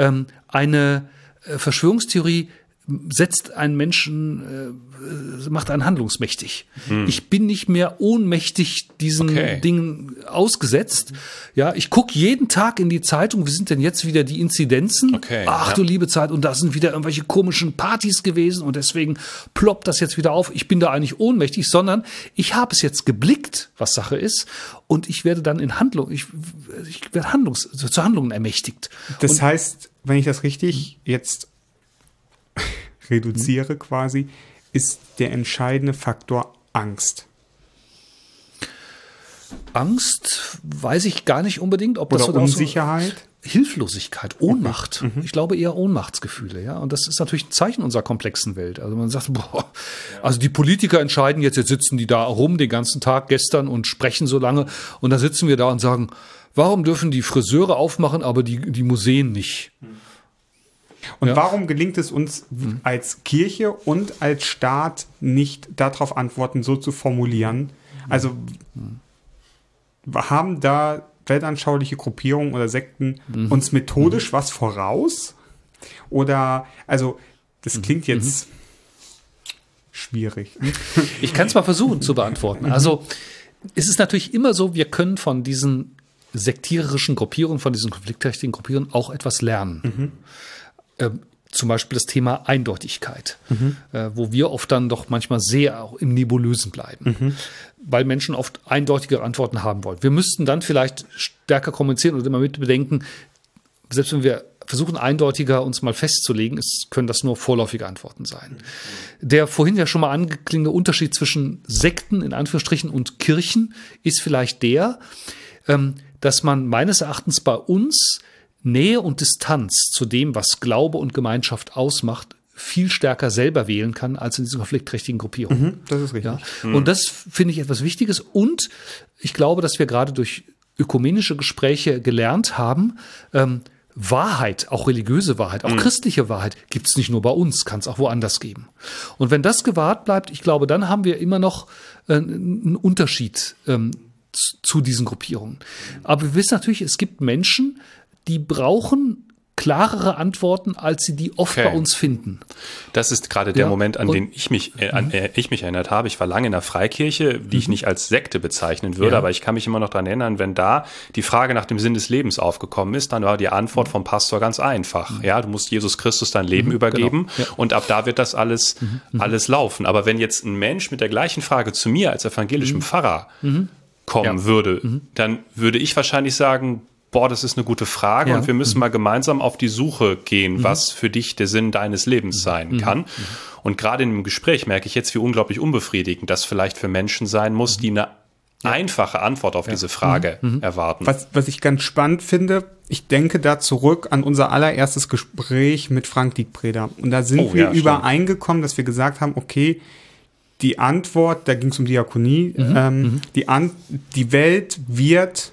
Eine Verschwörungstheorie setzt einen Menschen, macht einen handlungsmächtig. Ich bin nicht mehr ohnmächtig diesen Dingen ausgesetzt. Ja, ich gucke jeden Tag in die Zeitung, wie sind denn jetzt wieder die Inzidenzen? Ach du liebe Zeit, und da sind wieder irgendwelche komischen Partys gewesen und deswegen ploppt das jetzt wieder auf. Ich bin da eigentlich ohnmächtig, sondern ich habe es jetzt geblickt, was Sache ist, und ich werde dann in Handlung, ich werde zu Handlungen ermächtigt. Das heißt, wenn ich das richtig jetzt reduziere quasi, ist der entscheidende Faktor Angst. Angst weiß ich gar nicht unbedingt, ob das oder Unsicherheit. Hilflosigkeit, Ohnmacht. Ich glaube eher Ohnmachtsgefühle, ja. Und das ist natürlich ein Zeichen unserer komplexen Welt. Also man sagt, also die Politiker entscheiden jetzt sitzen die da rum den ganzen Tag gestern und sprechen so lange und dann sitzen wir da und sagen, warum dürfen die Friseure aufmachen, aber die Museen nicht? Und warum gelingt es uns als Kirche und als Staat nicht, darauf Antworten so zu formulieren? Also haben da weltanschauliche Gruppierungen oder Sekten uns methodisch was voraus? Oder, also das klingt jetzt schwierig. Ich kann es mal versuchen zu beantworten. Also es ist natürlich immer so, wir können von diesen sektiererischen Gruppierungen, von diesen konfliktträchtigen Gruppierungen auch etwas lernen. Zum Beispiel das Thema Eindeutigkeit, wo wir oft dann doch manchmal sehr auch im Nebulösen bleiben, weil Menschen oft eindeutige Antworten haben wollen. Wir müssten dann vielleicht stärker kommunizieren oder immer mit bedenken, selbst wenn wir versuchen, eindeutiger uns mal festzulegen, können das nur vorläufige Antworten sein. Der vorhin ja schon mal angeklingende Unterschied zwischen Sekten in Anführungsstrichen und Kirchen ist vielleicht der, dass man meines Erachtens bei uns Nähe und Distanz zu dem, was Glaube und Gemeinschaft ausmacht, viel stärker selber wählen kann als in diesen konfliktträchtigen Gruppierungen. Das ist richtig. Ja? Und das finde ich etwas Wichtiges. Und ich glaube, dass wir gerade durch ökumenische Gespräche gelernt haben, Wahrheit, auch religiöse Wahrheit, auch christliche Wahrheit gibt es nicht nur bei uns, kann es auch woanders geben. Und wenn das gewahrt bleibt, ich glaube, dann haben wir immer noch einen Unterschied zu diesen Gruppierungen. Aber wir wissen natürlich, es gibt Menschen, die brauchen klarere Antworten, als sie die oft bei uns finden. Das ist gerade der Moment, an den ich mich erinnert habe. Ich war lange in einer Freikirche, die ich nicht als Sekte bezeichnen würde, aber ich kann mich immer noch daran erinnern, wenn da die Frage nach dem Sinn des Lebens aufgekommen ist, dann war die Antwort vom Pastor ganz einfach. Ja, du musst Jesus Christus dein Leben übergeben und ab da wird das alles laufen. Aber wenn jetzt ein Mensch mit der gleichen Frage zu mir als evangelischem Pfarrer kommen würde, dann würde ich wahrscheinlich sagen, boah, das ist eine gute Frage und wir müssen mal gemeinsam auf die Suche gehen, was für dich der Sinn deines Lebens sein kann. Und gerade in dem Gespräch merke ich jetzt, wie unglaublich unbefriedigend das vielleicht für Menschen sein muss, die eine einfache Antwort auf diese Frage erwarten. Was ich ganz spannend finde, ich denke da zurück an unser allererstes Gespräch mit Frank Diekbreder. Und da sind wir übereingekommen, dass wir gesagt haben, okay, die Antwort, da ging es um Diakonie, die Welt wird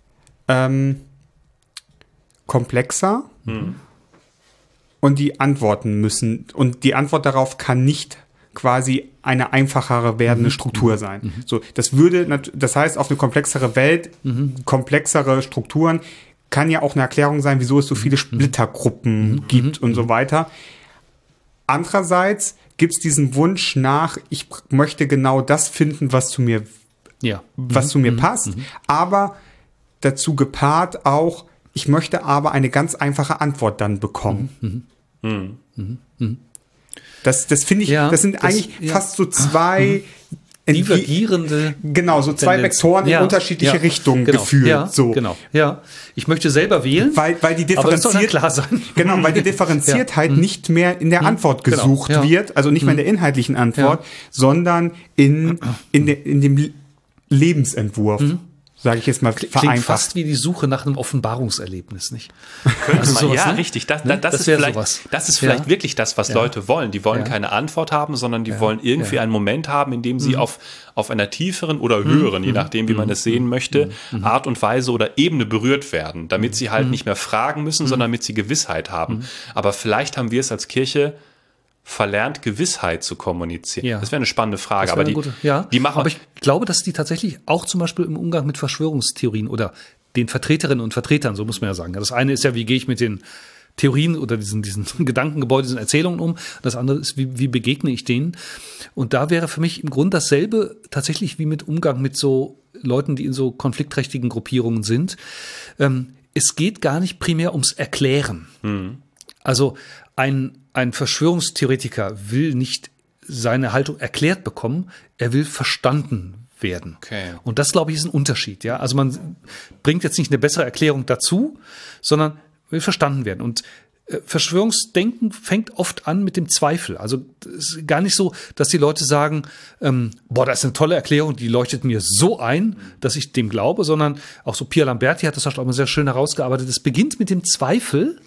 komplexer und die Antwort darauf kann nicht quasi eine einfachere werdende Struktur sein. So, das heißt, auf eine komplexere Welt, komplexere Strukturen kann ja auch eine Erklärung sein, wieso es so viele Splittergruppen gibt und so weiter. Andererseits gibt es diesen Wunsch nach, ich möchte genau das finden, was zu mir passt, aber dazu gepaart auch, ich möchte aber eine ganz einfache Antwort dann bekommen. Das finde ich, das sind eigentlich fast so zwei divergierende so zwei Vektoren in unterschiedliche Richtungen geführt. Ja. Ich möchte selber wählen, weil die klar sein. Genau, weil die Differenziertheit nicht mehr in der Antwort gesucht wird, also nicht mehr in der inhaltlichen Antwort, sondern in dem Lebensentwurf. Sage ich jetzt mal vereinfacht. Klingt fast wie die Suche nach einem Offenbarungserlebnis, nicht? Richtig. Das ist vielleicht wirklich das, was Leute wollen. Die wollen keine Antwort haben, sondern die wollen irgendwie einen Moment haben, in dem sie auf einer tieferen oder höheren, je nachdem, wie man es sehen möchte, Art und Weise oder Ebene berührt werden, damit sie halt nicht mehr fragen müssen, sondern damit sie Gewissheit haben. Aber vielleicht haben wir es als Kirche verlernt, Gewissheit zu kommunizieren. Ja. Das wäre eine spannende Frage. Aber aber ich glaube, dass die tatsächlich auch zum Beispiel im Umgang mit Verschwörungstheorien oder den Vertreterinnen und Vertretern, so muss man ja sagen. Das eine ist ja, wie gehe ich mit den Theorien oder diesen Gedankengebäuden, diesen Erzählungen um. Das andere ist, wie begegne ich denen? Und da wäre für mich im Grunde dasselbe tatsächlich wie mit Umgang mit so Leuten, die in so konfliktträchtigen Gruppierungen sind. Es geht gar nicht primär ums Erklären. Also ein Verschwörungstheoretiker will nicht seine Haltung erklärt bekommen, er will verstanden werden. Okay. Und das, glaube ich, ist ein Unterschied. Ja? Also man bringt jetzt nicht eine bessere Erklärung dazu, sondern will verstanden werden. Und Verschwörungsdenken fängt oft an mit dem Zweifel. Also es ist gar nicht so, dass die Leute sagen, das ist eine tolle Erklärung, die leuchtet mir so ein, dass ich dem glaube, sondern auch so Pia Lamberti hat das auch mal sehr schön herausgearbeitet. Es beginnt mit dem Zweifel,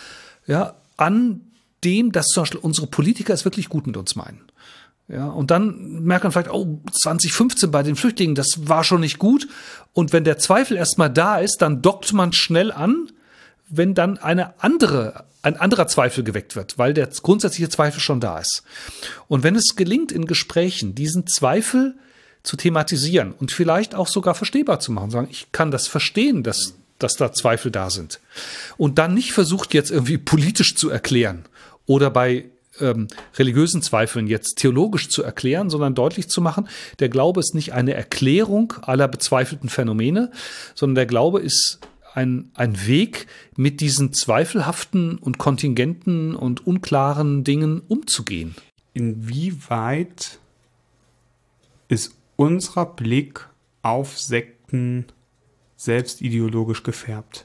an dem, dass zum Beispiel unsere Politiker es wirklich gut mit uns meinen. Ja, und dann merkt man vielleicht, 2015 bei den Flüchtlingen, das war schon nicht gut. Und wenn der Zweifel erstmal da ist, dann dockt man schnell an, wenn dann ein anderer Zweifel geweckt wird, weil der grundsätzliche Zweifel schon da ist. Und wenn es gelingt, in Gesprächen diesen Zweifel zu thematisieren und vielleicht auch sogar verstehbar zu machen, sagen, ich kann das verstehen, dass da Zweifel da sind. Und dann nicht versucht, jetzt irgendwie politisch zu erklären oder bei religiösen Zweifeln jetzt theologisch zu erklären, sondern deutlich zu machen, der Glaube ist nicht eine Erklärung aller bezweifelten Phänomene, sondern der Glaube ist ein Weg, mit diesen zweifelhaften und kontingenten und unklaren Dingen umzugehen. Inwieweit ist unser Blick auf Sekten selbst ideologisch gefärbt?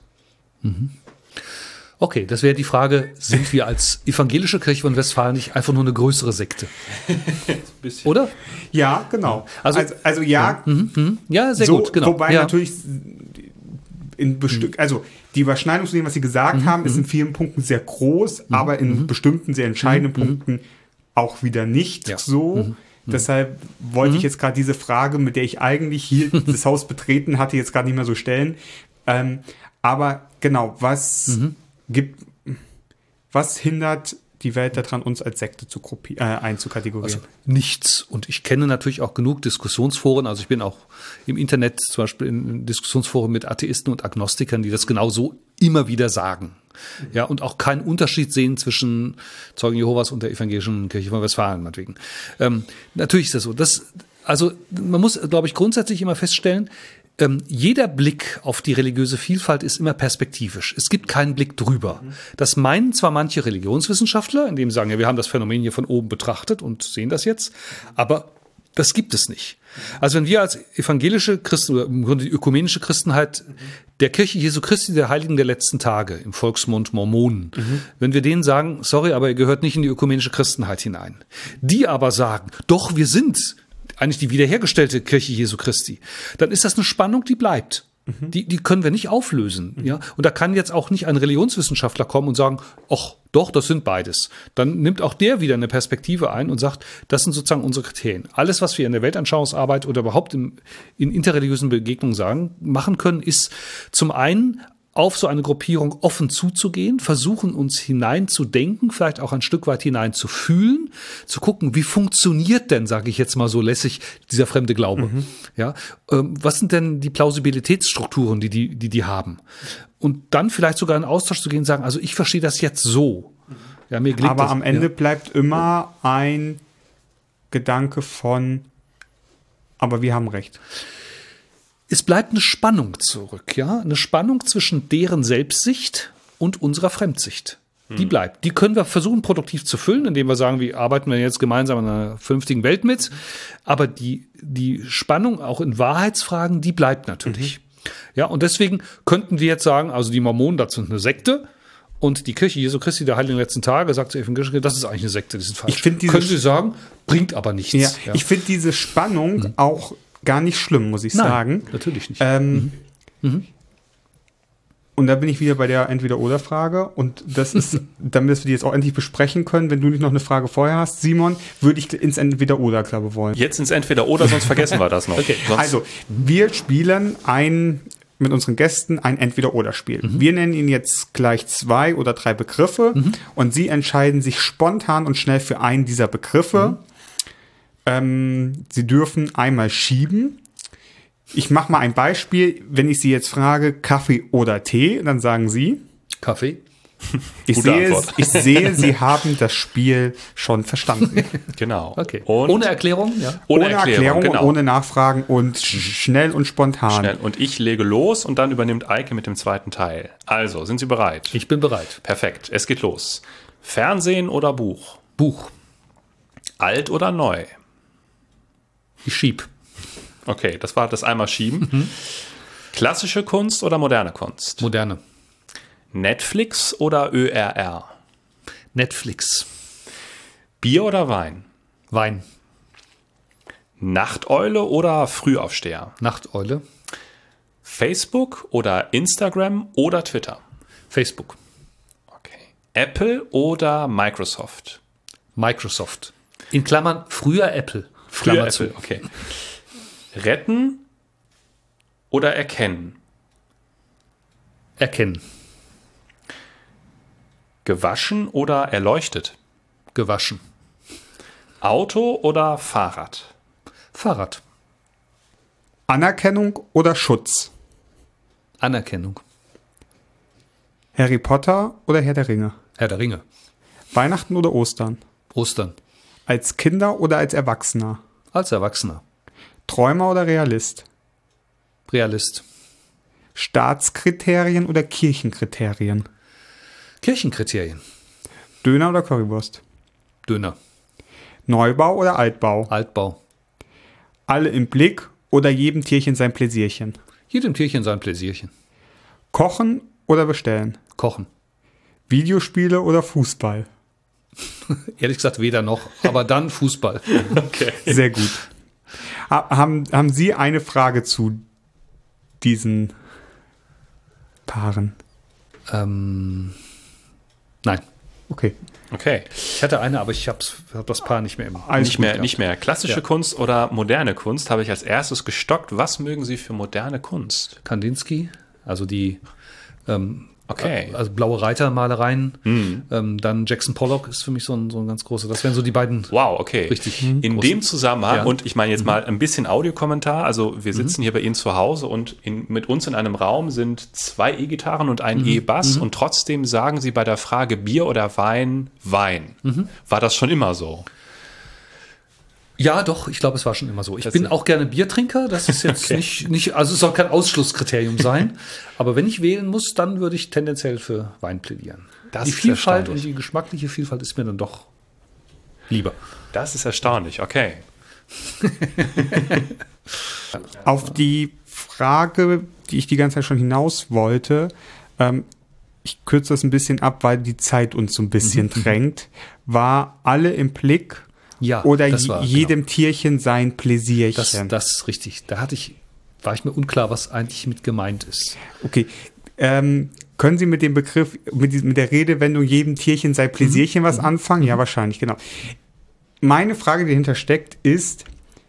Okay, das wäre die Frage, sind wir als evangelische Kirche von Westfalen nicht einfach nur eine größere Sekte? Oder? Ja, genau. Also ja. Ja, sehr gut, genau. Wobei natürlich also die Überschneidung zu dem, was Sie gesagt haben, ist in vielen Punkten sehr groß, aber in bestimmten sehr entscheidenden Punkten auch wieder nicht so. Deshalb wollte ich jetzt gerade diese Frage, mit der ich eigentlich hier das Haus betreten hatte, jetzt gerade nicht mehr so stellen. Aber genau, was hindert die Welt daran, uns als Sekte einzukategorieren? Also nichts. Und ich kenne natürlich auch genug Diskussionsforen. Also ich bin auch im Internet zum Beispiel in Diskussionsforen mit Atheisten und Agnostikern, die das genau so immer wieder sagen. Ja, und auch keinen Unterschied sehen zwischen Zeugen Jehovas und der Evangelischen Kirche von Westfalen, meinetwegen. Natürlich ist das so. Also man muss, glaube ich, grundsätzlich immer feststellen, jeder Blick auf die religiöse Vielfalt ist immer perspektivisch. Es gibt keinen Blick drüber. Das meinen zwar manche Religionswissenschaftler, indem sie sagen, ja, wir haben das Phänomen hier von oben betrachtet und sehen das jetzt, aber das gibt es nicht. Also wenn wir als evangelische Christen oder im Grunde die ökumenische Christenheit der Kirche Jesu Christi, der Heiligen der letzten Tage, im Volksmund Mormonen, wenn wir denen sagen, sorry, aber ihr gehört nicht in die ökumenische Christenheit hinein. Die aber sagen, doch, wir sind eigentlich die wiederhergestellte Kirche Jesu Christi, dann ist das eine Spannung, die bleibt. Die können wir nicht auflösen. Ja? Und da kann jetzt auch nicht ein Religionswissenschaftler kommen und sagen, ach doch, das sind beides. Dann nimmt auch der wieder eine Perspektive ein und sagt, das sind sozusagen unsere Kriterien. Alles, was wir in der Weltanschauungsarbeit oder überhaupt in interreligiösen Begegnungen machen können, ist zum einen auf so eine Gruppierung offen zuzugehen, versuchen uns hineinzudenken, vielleicht auch ein Stück weit hineinzufühlen, zu gucken, wie funktioniert denn, sage ich jetzt mal so lässig, dieser fremde Glaube? Ja, was sind denn die Plausibilitätsstrukturen, die haben? Und dann vielleicht sogar in Austausch zu gehen und sagen, also ich verstehe das jetzt so. Ja, mir gelingt aber das, am Ende bleibt immer ein Gedanke von, aber wir haben recht. Es bleibt eine Spannung zurück, ja, eine Spannung zwischen deren Selbstsicht und unserer Fremdsicht. Die bleibt. Die können wir versuchen, produktiv zu füllen, indem wir sagen, wie arbeiten wir jetzt gemeinsam in einer vernünftigen Welt mit. Aber die Spannung auch in Wahrheitsfragen, die bleibt natürlich. Ja, und deswegen könnten wir jetzt sagen, also die Mormonen, das sind eine Sekte. Und die Kirche Jesu Christi der Heiligen letzten Tage sagt zur Evangelischen Kirche, das ist eigentlich eine Sekte, die sind falsch. Können Sie sagen, bringt aber nichts. Ja, ja. Ich finde diese Spannung auch gar nicht schlimm, muss ich sagen. Natürlich nicht. Und da bin ich wieder bei der Entweder-Oder-Frage. Und das ist, damit wir die jetzt auch endlich besprechen können, wenn du nicht noch eine Frage vorher hast, Simon, würde ich ins Entweder-Oder, glaube ich, wollen. Jetzt ins Entweder-Oder, sonst vergessen wir das noch. Okay. Also, wir spielen mit unseren Gästen ein Entweder-Oder-Spiel. Wir nennen Ihnen jetzt gleich 2 oder 3 Begriffe und Sie entscheiden sich spontan und schnell für einen dieser Begriffe. Sie dürfen einmal schieben. Ich mache mal ein Beispiel. Wenn ich Sie jetzt frage, Kaffee oder Tee, dann sagen Sie Kaffee. Ich sehe, Sie haben das Spiel schon verstanden. Genau. Okay. Und ohne Erklärung? Ja. Ohne Erklärung, genau. Ohne Nachfragen und schnell und spontan. Schnell. Und ich lege los und dann übernimmt Eike mit dem zweiten Teil. Also, sind Sie bereit? Ich bin bereit. Perfekt, es geht los. Fernsehen oder Buch? Buch. Alt oder neu? Ich schieb. Okay, das war das einmal schieben. Klassische Kunst oder moderne Kunst? Moderne. Netflix oder ÖRR? Netflix. Bier oder Wein? Wein. Nachteule oder Frühaufsteher? Nachteule. Facebook oder Instagram oder Twitter? Facebook. Okay. Apple oder Microsoft? Microsoft. In Klammern früher Apple. Früher Klammer Apple, zu. okay. Retten oder erkennen? Erkennen. Gewaschen oder erleuchtet? Gewaschen. Auto oder Fahrrad? Fahrrad. Anerkennung oder Schutz? Anerkennung. Harry Potter oder Herr der Ringe? Herr der Ringe. Weihnachten oder Ostern? Ostern. Als Kinder oder als Erwachsener? Als Erwachsener. Träumer oder Realist? Realist. Staatskriterien oder Kirchenkriterien? Kirchenkriterien. Döner oder Currywurst? Döner. Neubau oder Altbau? Altbau. Alle im Blick oder jedem Tierchen sein Pläsierchen? Jedem Tierchen sein Pläsierchen. Kochen oder bestellen? Kochen. Videospiele oder Fußball? Ehrlich gesagt weder noch, aber dann Fußball. Okay. Sehr gut. Haben Sie eine Frage zu diesen Paaren? Nein. Okay. Ich hatte eine, aber ich habe das Paar nicht mehr im Nicht mehr. Klassische Kunst oder moderne Kunst habe ich als erstes gestockt. Was mögen Sie für moderne Kunst? Kandinsky, also die Okay. also blaue Reiter-Malereien. Dann Jackson Pollock ist für mich so ein ganz großer. Das wären so die beiden. Wow, okay. Richtig In großen. dem Zusammenhang, Ja. und ich meine jetzt mal ein bisschen Audiokommentar, also wir sitzen hier bei Ihnen zu Hause und mit uns in einem Raum sind 2 E-Gitarren und ein E-Bass und trotzdem sagen Sie bei der Frage Bier oder Wein, Wein. War das schon immer so? Ja, doch, ich glaube, es war schon immer so. Ich bin auch gerne Biertrinker, das ist jetzt nicht, also es soll kein Ausschlusskriterium sein, aber wenn ich wählen muss, dann würde ich tendenziell für Wein plädieren. Das Die ist Vielfalt erstaunlich. und die geschmackliche Vielfalt ist mir dann doch lieber. Das ist erstaunlich, okay. Auf die Frage, die ich die ganze Zeit schon hinaus wollte, ich kürze das ein bisschen ab, weil die Zeit uns so ein bisschen drängt, war alle im Blick Ja, oder das war, jedem Tierchen sein Pläsierchen? Das ist richtig. War ich mir unklar, was eigentlich mit gemeint ist. Okay. Können Sie mit dem Begriff, mit der Redewendung jedem Tierchen sein Pläsierchen was anfangen? Ja, wahrscheinlich, genau. Meine Frage, die dahinter steckt, ist,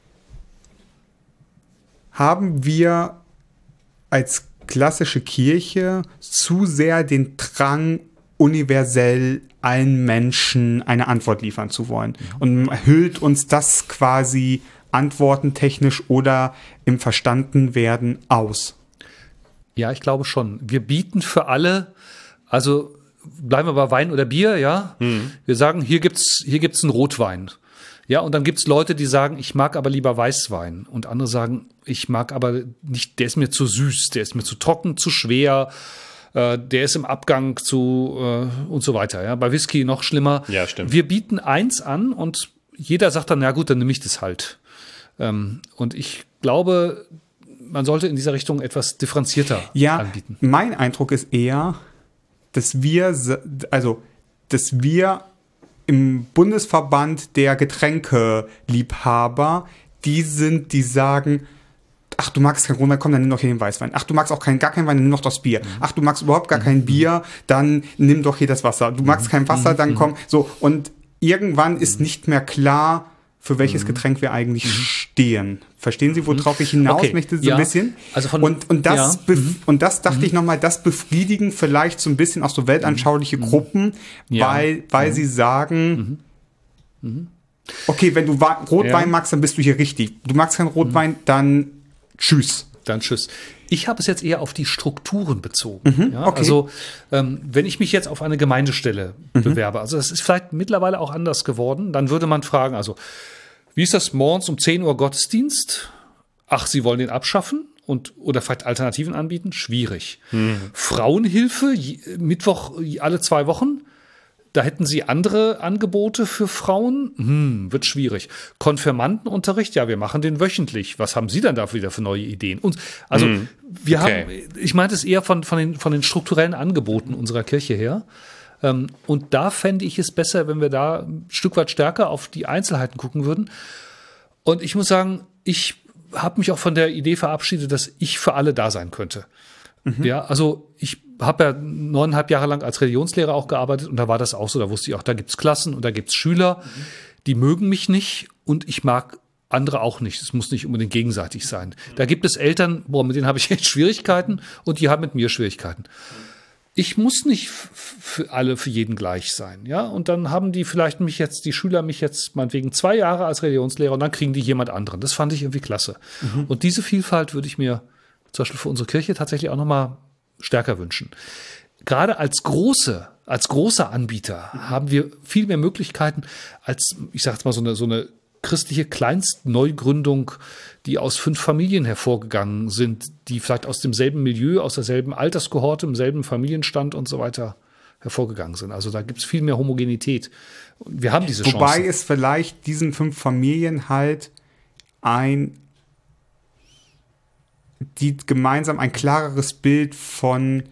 haben wir als klassische Kirche zu sehr den Drang, universell allen Menschen eine Antwort liefern zu wollen? Und hüllt uns das quasi antwortentechnisch oder im Verstandenwerden aus? Ja, ich glaube schon. Wir bieten für alle, also bleiben wir bei Wein oder Bier, ja. Wir sagen, hier gibt's einen Rotwein. Ja, und dann gibt's Leute, die sagen, ich mag aber lieber Weißwein. Und andere sagen, ich mag aber nicht, der ist mir zu süß, der ist mir zu trocken, zu schwer, der ist im Abgang zu und so weiter. Ja, bei Whisky noch schlimmer. Ja, stimmt. Wir bieten eins an und jeder sagt dann, na gut, dann nehme ich das halt. Und ich glaube, man sollte in dieser Richtung etwas differenzierter anbieten. Mein Eindruck ist eher, dass wir im Bundesverband der Getränkeliebhaber die sagen, ach, du magst keinen Rotwein, komm, dann nimm doch hier den Weißwein. Ach, du magst auch gar keinen Wein, dann nimm doch das Bier. Ach, du magst überhaupt gar kein Bier, dann nimm doch hier das Wasser. Du magst kein Wasser, dann komm. So, und irgendwann ist nicht mehr klar, für welches Getränk wir eigentlich stehen. Verstehen Sie, worauf ich hinaus möchte, so ein bisschen? Also und das dachte ich nochmal, das befriedigen vielleicht so ein bisschen auch so weltanschauliche Gruppen, weil sie sagen, okay, wenn du Rotwein magst, dann bist du hier richtig. Du magst keinen Rotwein, dann tschüss. Dann tschüss. Ich habe es jetzt eher auf die Strukturen bezogen. Ja, okay. Also wenn ich mich jetzt auf eine Gemeindestelle bewerbe, also das ist vielleicht mittlerweile auch anders geworden, dann würde man fragen, also wie ist das morgens um 10 Uhr Gottesdienst? Ach, Sie wollen den abschaffen? Oder vielleicht Alternativen anbieten? Schwierig. Frauenhilfe, Mittwoch alle 2 Wochen? Da hätten Sie andere Angebote für Frauen? Wird schwierig. Konfirmandenunterricht? Ja, wir machen den wöchentlich. Was haben Sie dann da wieder für neue Ideen? Und also wir haben, ich meinte es eher von den strukturellen Angeboten unserer Kirche her. Und da fände ich es besser, wenn wir da ein Stück weit stärker auf die Einzelheiten gucken würden. Und ich muss sagen, ich habe mich auch von der Idee verabschiedet, dass ich für alle da sein könnte. Ja, also ich habe ja 9,5 Jahre lang als Religionslehrer auch gearbeitet und da war das auch so. Da wusste ich auch, da gibt's Klassen und da gibt's Schüler, die mögen mich nicht und ich mag andere auch nicht. Es muss nicht unbedingt gegenseitig sein. Da gibt es Eltern, mit denen habe ich echt Schwierigkeiten und die haben mit mir Schwierigkeiten. Ich muss nicht für jeden gleich sein, ja. Und dann haben die Schüler mich jetzt meinetwegen 2 Jahre als Religionslehrer und dann kriegen die jemand anderen. Das fand ich irgendwie klasse. Und diese Vielfalt würde ich mir zum Beispiel für unsere Kirche tatsächlich auch nochmal stärker wünschen. Gerade als großer Anbieter haben wir viel mehr Möglichkeiten als, ich sage jetzt mal, so eine christliche Kleinstneugründung, die aus 5 Familien hervorgegangen sind, die vielleicht aus demselben Milieu, aus derselben Alterskohorte, im selben Familienstand und so weiter hervorgegangen sind. Also da gibt es viel mehr Homogenität. Wir haben diese Chance. Wobei es vielleicht diesen 5 Familien halt die gemeinsam ein klareres Bild von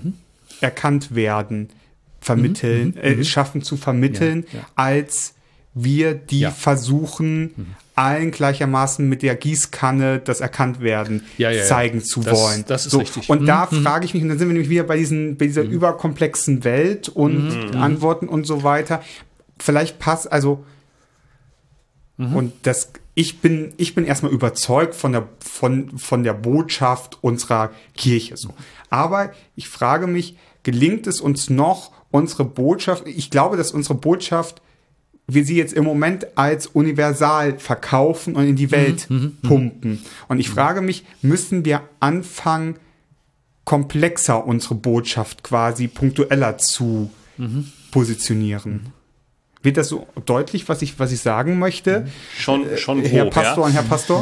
erkannt werden, vermitteln, schaffen zu vermitteln, als wir die versuchen, allen gleichermaßen mit der Gießkanne das Erkanntwerden zeigen zu wollen. Das ist richtig. Und da frage ich mich, und dann sind wir nämlich wieder bei dieser überkomplexen Welt und Antworten und so weiter. Vielleicht passt, also und das, ich bin erstmal überzeugt von der Botschaft unserer Kirche. So. Aber ich frage mich, gelingt es uns noch, unsere Botschaft, ich glaube, dass unsere Botschaft, wir sie jetzt im Moment als universal verkaufen und in die Welt pumpen. Und ich frage mich, müssen wir anfangen, komplexer unsere Botschaft quasi punktueller zu positionieren? Wird das so deutlich, was ich sagen möchte? Schon grob, Herr Pastor und Herr Pastor?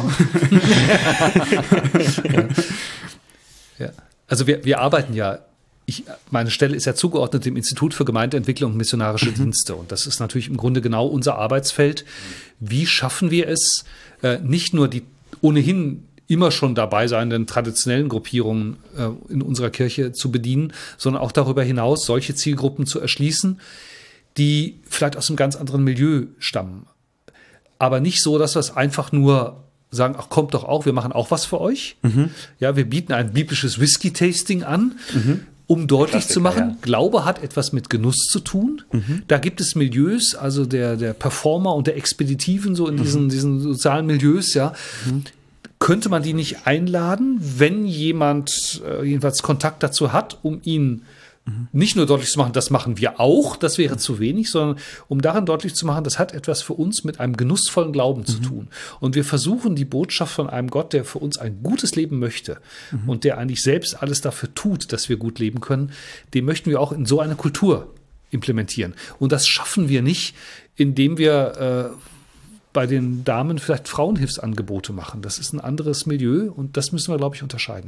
Ja. Also wir arbeiten ja, meine Stelle ist ja zugeordnet dem Institut für Gemeindeentwicklung und missionarische Dienste. Und das ist natürlich im Grunde genau unser Arbeitsfeld. Wie schaffen wir es, nicht nur die ohnehin immer schon dabei seienden traditionellen Gruppierungen in unserer Kirche zu bedienen, sondern auch darüber hinaus solche Zielgruppen zu erschließen, die vielleicht aus einem ganz anderen Milieu stammen. Aber nicht so, dass wir es einfach nur sagen, ach, kommt doch auch, wir machen auch was für euch. Ja, wir bieten ein biblisches Whisky-Tasting an, um deutlich zu machen, Glaube hat etwas mit Genuss zu tun. Da gibt es Milieus, also der Performer und der Expeditiven, so in diesen sozialen Milieus, ja. Könnte man die nicht einladen, wenn jemand jedenfalls Kontakt dazu hat, um ihn nicht nur deutlich zu machen, das machen wir auch, das wäre zu wenig, sondern um darin deutlich zu machen, das hat etwas für uns mit einem genussvollen Glauben zu tun. Und wir versuchen die Botschaft von einem Gott, der für uns ein gutes Leben möchte und der eigentlich selbst alles dafür tut, dass wir gut leben können, den möchten wir auch in so eine Kultur implementieren. Und das schaffen wir nicht, indem wir bei den Damen vielleicht Frauenhilfsangebote machen. Das ist ein anderes Milieu und das müssen wir, glaube ich, unterscheiden.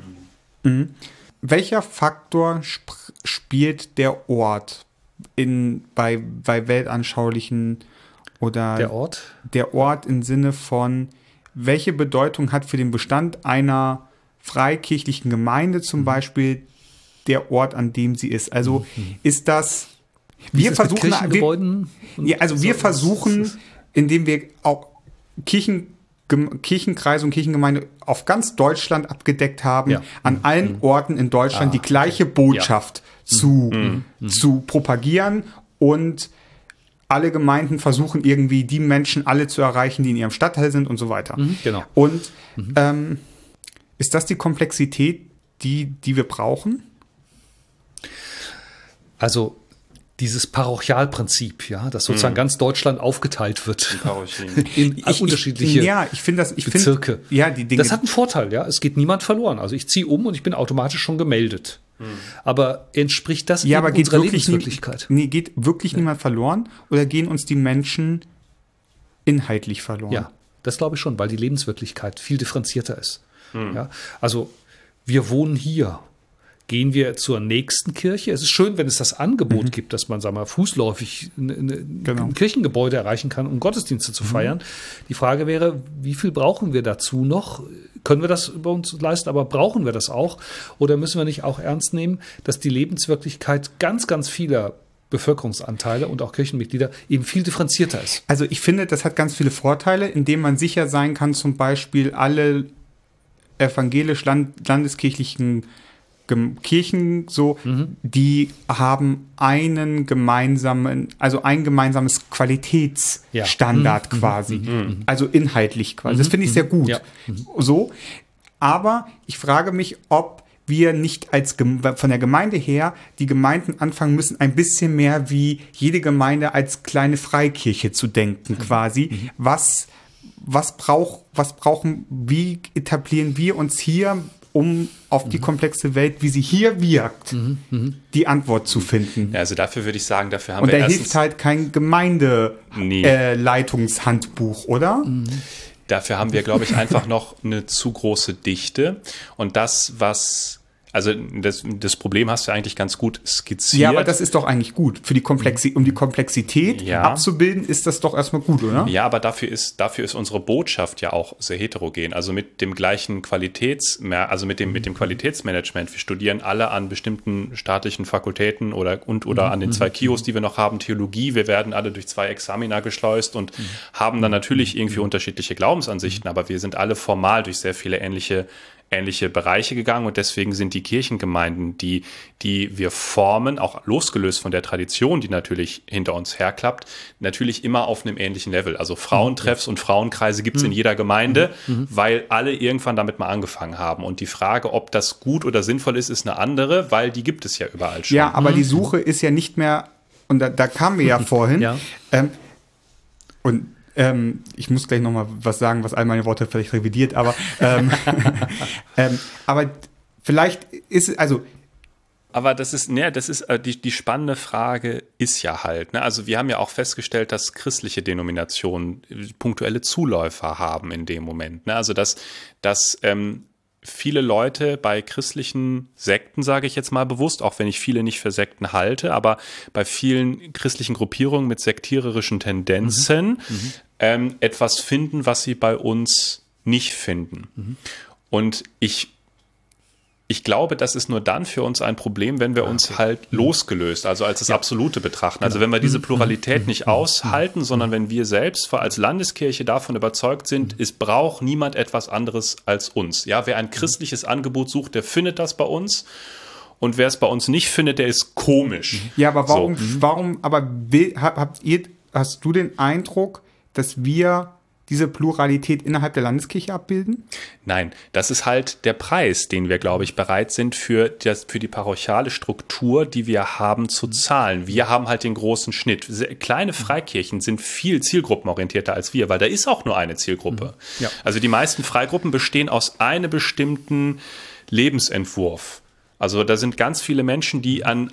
Welcher Faktor spielt der Ort bei weltanschaulichen oder der Ort? Der Ort im Sinne von, welche Bedeutung hat für den Bestand einer freikirchlichen Gemeinde zum Beispiel der Ort, an dem sie ist? Also ist das, wir versuchen, wir versuchen, indem wir auch Kirchenkreise und Kirchengemeinde auf ganz Deutschland abgedeckt haben, an allen Orten in Deutschland die gleiche Botschaft zu propagieren, und alle Gemeinden versuchen irgendwie die Menschen alle zu erreichen, die in ihrem Stadtteil sind und so weiter. Genau. Und ist das die Komplexität, die wir brauchen? Also dieses Parochialprinzip, ja, dass sozusagen ganz Deutschland aufgeteilt wird in unterschiedliche Bezirke. Das hat einen Vorteil, ja. Es geht niemand verloren. Also ich ziehe um und ich bin automatisch schon gemeldet. Aber entspricht das unserer Lebenswirklichkeit? Geht wirklich niemand verloren, oder gehen uns die Menschen inhaltlich verloren? Ja, das glaube ich schon, weil die Lebenswirklichkeit viel differenzierter ist. Ja, also wir wohnen hier. Gehen wir zur nächsten Kirche? Es ist schön, wenn es das Angebot gibt, dass man, sagen wir mal, fußläufig ein Kirchengebäude erreichen kann, um Gottesdienste zu feiern. Die Frage wäre, wie viel brauchen wir dazu noch? Können wir das über uns leisten, aber brauchen wir das auch? Oder müssen wir nicht auch ernst nehmen, dass die Lebenswirklichkeit ganz, ganz vieler Bevölkerungsanteile und auch Kirchenmitglieder eben viel differenzierter ist? Also ich finde, das hat ganz viele Vorteile, indem man sicher sein kann, zum Beispiel alle evangelisch-landeskirchlichen Kirchen, die haben ein gemeinsames Qualitätsstandard quasi, also inhaltlich quasi. Das finde ich sehr gut. Ja. So, aber ich frage mich, ob wir nicht von der Gemeinde her die Gemeinden anfangen müssen, ein bisschen mehr wie jede Gemeinde als kleine Freikirche zu denken, quasi. Wie etablieren wir uns hier, um auf die komplexe Welt, wie sie hier wirkt, die Antwort zu finden. Ja, also dafür würde ich sagen, dafür haben wir erstens... Und da hilft halt kein Gemeindeleitungshandbuch, oder? Dafür haben wir, glaube ich, einfach noch eine zu große Dichte. Und das, was Also das Problem hast du eigentlich ganz gut skizziert. Ja, aber das ist doch eigentlich gut. Für die um die Komplexität abzubilden, ist das doch erstmal gut, oder? Ja, aber dafür ist unsere Botschaft ja auch sehr heterogen. Also mit dem gleichen mit dem Qualitätsmanagement. Wir studieren alle an bestimmten staatlichen Fakultäten oder an den 2 KIOS, die wir noch haben, Theologie. Wir werden alle durch 2 Examina geschleust und haben dann natürlich irgendwie unterschiedliche Glaubensansichten, aber wir sind alle formal durch sehr viele ähnliche Bereiche gegangen und deswegen sind die Kirchengemeinden, die wir formen, auch losgelöst von der Tradition, die natürlich hinter uns herklappt, natürlich immer auf einem ähnlichen Level. Also Frauentreffs und Frauenkreise gibt es in jeder Gemeinde, weil alle irgendwann damit mal angefangen haben. Und die Frage, ob das gut oder sinnvoll ist, ist eine andere, weil die gibt es ja überall schon. Ja, aber die Suche ist ja nicht mehr, und da kamen wir ja vorhin, ich muss gleich noch mal was sagen, was all meine Worte vielleicht revidiert, aber aber vielleicht ist es, also aber die spannende Frage ist ja halt, ne? Also wir haben ja auch festgestellt, dass christliche Denominationen punktuelle Zuläufer haben in dem Moment, ne? Also dass viele Leute bei christlichen Sekten, sage ich jetzt mal bewusst, auch wenn ich viele nicht für Sekten halte, aber bei vielen christlichen Gruppierungen mit sektiererischen Tendenzen etwas finden, was sie bei uns nicht finden. Und ich glaube, das ist nur dann für uns ein Problem, wenn wir uns halt losgelöst, also als das Absolute betrachten. Also wenn wir diese Pluralität nicht aushalten, sondern wenn wir selbst als Landeskirche davon überzeugt sind, es braucht niemand etwas anderes als uns. Ja, wer ein christliches Angebot sucht, der findet das bei uns. Und wer es bei uns nicht findet, der ist komisch. Ja, aber hast du den Eindruck, dass wir diese Pluralität innerhalb der Landeskirche abbilden? Nein, das ist halt der Preis, den wir, glaube ich, bereit sind für die parochiale Struktur, die wir haben, zu zahlen. Wir haben halt den großen Schnitt. Kleine Freikirchen sind viel zielgruppenorientierter als wir, weil da ist auch nur eine Zielgruppe. Ja. Also die meisten Freigruppen bestehen aus einem bestimmten Lebensentwurf. Also da sind ganz viele Menschen, die an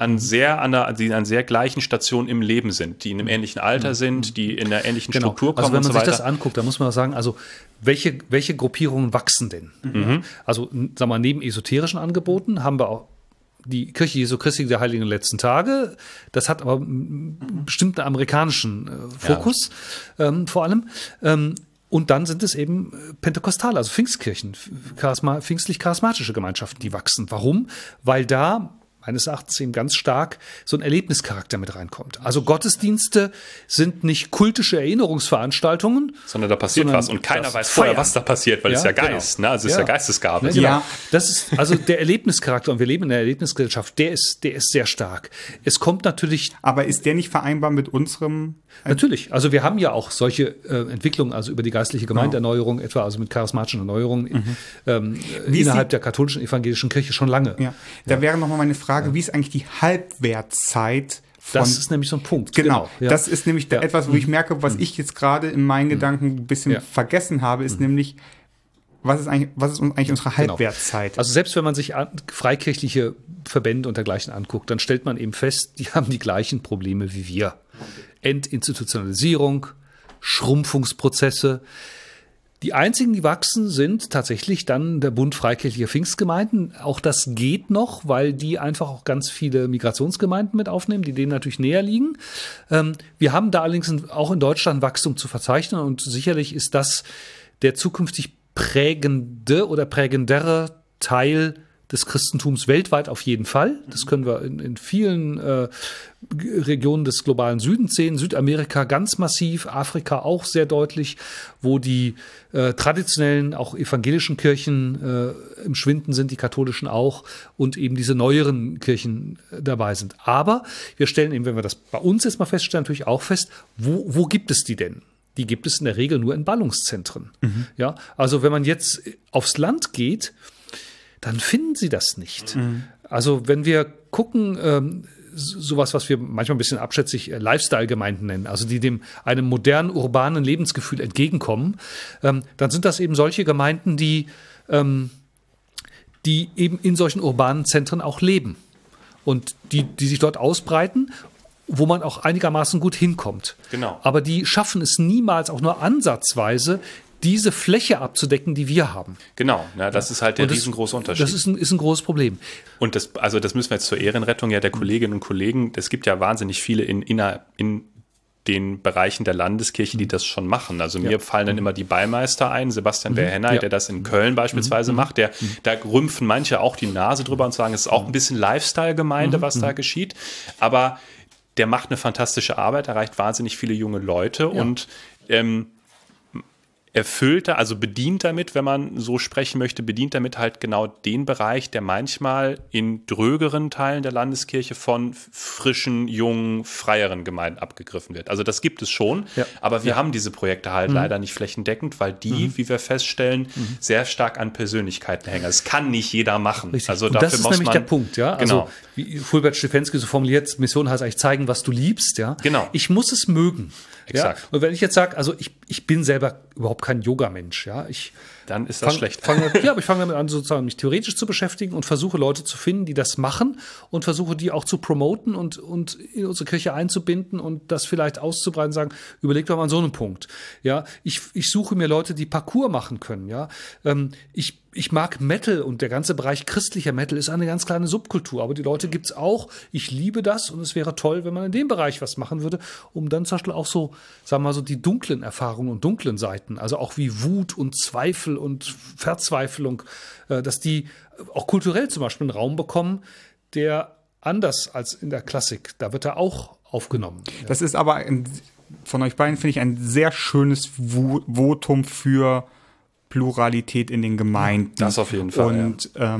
sehr gleichen Stationen im Leben sind, die in einem ähnlichen Alter sind, die in einer ähnlichen Struktur kommen und so weiter. Also wenn man sich das anguckt, dann muss man auch sagen, also welche Gruppierungen wachsen denn? Also sagen wir, neben esoterischen Angeboten haben wir auch die Kirche Jesu Christi der Heiligen Letzten Tage. Das hat aber einen bestimmten amerikanischen Fokus vor allem. Und dann sind es eben Pentekostale, also Pfingstkirchen, pfingstlich-charismatische Gemeinschaften, die wachsen. Warum? Weil da meines Erachtens eben ganz stark so ein Erlebnischarakter mit reinkommt. Also Gottesdienste sind nicht kultische Erinnerungsveranstaltungen, sondern da passiert was und keiner weiß vorher, was da passiert, weil es ja Geist, ne? Also es ist ja Geistesgabe. Genau. Ja, das ist also der Erlebnischarakter und wir leben in einer Erlebnisgesellschaft, der ist sehr stark. Es kommt natürlich. Aber ist der nicht vereinbar mit unserem? Natürlich. Also wir haben ja auch solche Entwicklungen, also über die geistliche Gemeindeerneuerung, etwa also mit charismatischen Erneuerungen innerhalb der katholischen evangelischen Kirche schon lange. Ja. Da wäre noch mal meine Frage, wie ist eigentlich die Halbwertzeit von... Das ist nämlich so ein Punkt. Genau. Ja. Das ist nämlich etwas, wo ich merke, was ich jetzt gerade in meinen Gedanken ein bisschen vergessen habe, ist nämlich, was ist eigentlich unsere Halbwertszeit? Genau. Also selbst wenn man sich freikirchliche Verbände und dergleichen anguckt, dann stellt man eben fest, die haben die gleichen Probleme wie wir. Entinstitutionalisierung, Schrumpfungsprozesse. Die einzigen, die wachsen, sind tatsächlich dann der Bund Freikirchlicher Pfingstgemeinden. Auch das geht noch, weil die einfach auch ganz viele Migrationsgemeinden mit aufnehmen, die denen natürlich näher liegen. Wir haben da allerdings auch in Deutschland Wachstum zu verzeichnen und sicherlich ist das der zukünftig prägende oder prägendere Teil des Christentums weltweit auf jeden Fall. Das können wir in vielen Regionen des globalen Südens sehen. Südamerika ganz massiv, Afrika auch sehr deutlich, wo die traditionellen, auch evangelischen Kirchen im Schwinden sind, die katholischen auch und eben diese neueren Kirchen dabei sind. Aber wir stellen eben, wenn wir das bei uns jetzt mal feststellen, natürlich auch fest, wo gibt es die denn? Die gibt es in der Regel nur in Ballungszentren. Ja, also wenn man jetzt aufs Land geht, dann finden sie das nicht. Also wenn wir gucken, sowas, was wir manchmal ein bisschen abschätzig Lifestyle-Gemeinden nennen, also die einem modernen, urbanen Lebensgefühl entgegenkommen, dann sind das eben solche Gemeinden, die eben in solchen urbanen Zentren auch leben und die sich dort ausbreiten, wo man auch einigermaßen gut hinkommt. Genau. Aber die schaffen es niemals, auch nur ansatzweise, diese Fläche abzudecken, die wir haben. Genau, das ist halt der riesengroße Unterschied. Das ist ein großes Problem. Und das müssen wir jetzt zur Ehrenrettung der Kolleginnen und Kollegen, es gibt ja wahnsinnig viele in den Bereichen der Landeskirche, die das schon machen. Also mir fallen dann immer die Beimeister ein, Sebastian Behr-Henney, der das in Köln beispielsweise macht. Da rümpfen manche auch die Nase drüber und sagen, es ist auch ein bisschen Lifestyle-Gemeinde, was da geschieht. Aber der macht eine fantastische Arbeit, erreicht wahnsinnig viele junge Leute und erfüllt, also bedient damit, wenn man so sprechen möchte, bedient damit halt genau den Bereich, der manchmal in drögeren Teilen der Landeskirche von frischen, jungen, freieren Gemeinden abgegriffen wird. Also das gibt es schon, aber wir haben diese Projekte halt leider nicht flächendeckend, weil die, wie wir feststellen, sehr stark an Persönlichkeiten hängen. Das kann nicht jeder machen. Richtig. Also und dafür das ist muss nämlich man, der Punkt, ja. Genau. Also wie Fulbert Stefanski so formuliert, Mission heißt eigentlich zeigen, was du liebst, ja. Genau. Ich muss es mögen. Exakt. Ja? Und wenn ich jetzt sage, also ich bin selber überhaupt kein Yoga-Mensch, ja. Dann ist das schlecht. Aber ich fange damit an, sozusagen mich theoretisch zu beschäftigen und versuche Leute zu finden, die das machen und versuche die auch zu promoten und in unsere Kirche einzubinden und das vielleicht auszubreiten, sagen, überleg doch mal an so einen Punkt. Ja, ich suche mir Leute, die Parkour machen können, ja. Ich mag Metal und der ganze Bereich christlicher Metal ist eine ganz kleine Subkultur, aber die Leute gibt's auch. Ich liebe das und es wäre toll, wenn man in dem Bereich was machen würde, um dann zum Beispiel auch so, sagen wir mal so, die dunklen Erfahrungen und dunklen Seiten, also auch wie Wut und Zweifel und Verzweiflung, dass die auch kulturell zum Beispiel einen Raum bekommen, der anders als in der Klassik, da wird er auch aufgenommen. Ja. Das ist aber von euch beiden, finde ich, ein sehr schönes Votum für Pluralität in den Gemeinden. Das auf jeden Fall.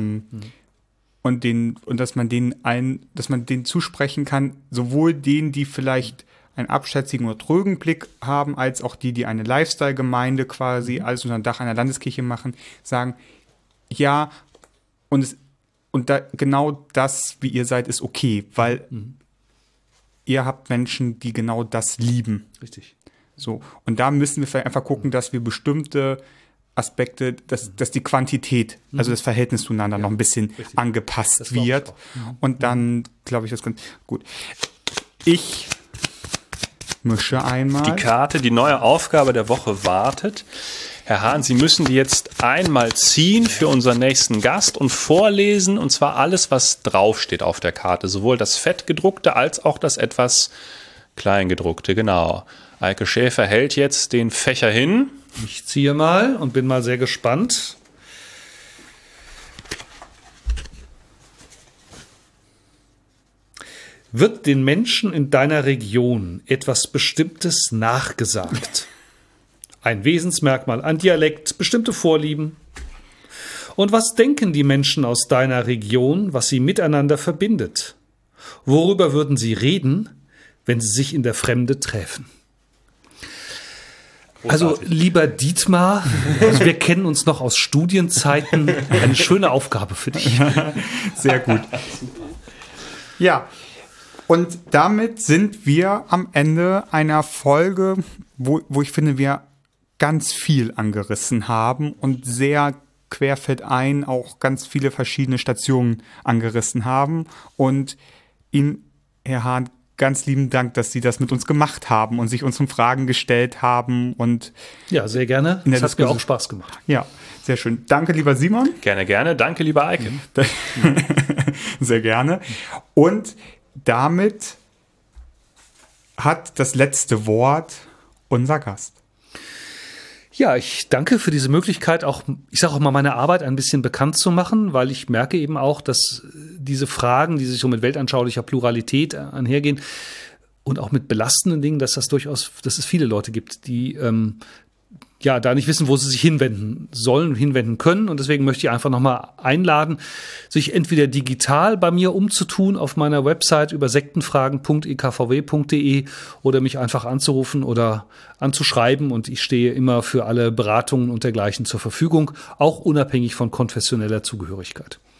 Und dass man denen zusprechen kann, sowohl denen, die vielleicht einen abschätzigen oder trögen Blick haben, als auch die eine Lifestyle-Gemeinde quasi alles unter dem Dach einer Landeskirche machen, sagen, ja, und genau das, wie ihr seid, ist okay, weil ihr habt Menschen, die genau das lieben. Richtig. So. Und da müssen wir vielleicht einfach gucken, dass wir bestimmte Aspekte, dass die Quantität, also das Verhältnis zueinander noch ein bisschen angepasst wird. Und dann glaube ich, das ganz gut. Ich mische einmal. Die Karte, die neue Aufgabe der Woche wartet. Herr Hahn, Sie müssen die jetzt einmal ziehen für unseren nächsten Gast und vorlesen, und zwar alles, was draufsteht auf der Karte. Sowohl das fettgedruckte als auch das etwas kleingedruckte. Genau. Eike Schäfer hält jetzt den Fächer hin. Ich ziehe mal und bin mal sehr gespannt. Wird den Menschen in deiner Region etwas Bestimmtes nachgesagt? Ein Wesensmerkmal, ein Dialekt, bestimmte Vorlieben? Und was denken die Menschen aus deiner Region, was sie miteinander verbindet? Worüber würden sie reden, wenn sie sich in der Fremde träfen? Also, lieber Dietmar, also wir kennen uns noch aus Studienzeiten. Eine schöne Aufgabe für dich. Sehr gut. Ja, und damit sind wir am Ende einer Folge, wo ich finde, wir ganz viel angerissen haben und sehr querfeldein auch ganz viele verschiedene Stationen angerissen haben. Und Ihnen, Herr Hahn, ganz lieben Dank, dass Sie das mit uns gemacht haben und sich unseren Fragen gestellt haben. Und ja, sehr gerne. Das hat mir auch Spaß gemacht. Ja, sehr schön. Danke, lieber Simon. Gerne, gerne. Danke, lieber Eike. Sehr gerne. Und damit hat das letzte Wort unser Gast. Ja, ich danke für diese Möglichkeit, auch, ich sage auch mal, meine Arbeit ein bisschen bekannt zu machen, weil ich merke eben auch, dass diese Fragen, die sich so mit weltanschaulicher Pluralität einhergehen und auch mit belastenden Dingen, dass es viele Leute gibt, die da nicht wissen, wo sie sich hinwenden sollen und hinwenden können. Und deswegen möchte ich einfach nochmal einladen, sich entweder digital bei mir umzutun auf meiner Website über sektenfragen.ekvw.de oder mich einfach anzurufen oder anzuschreiben. Und ich stehe immer für alle Beratungen und dergleichen zur Verfügung, auch unabhängig von konfessioneller Zugehörigkeit.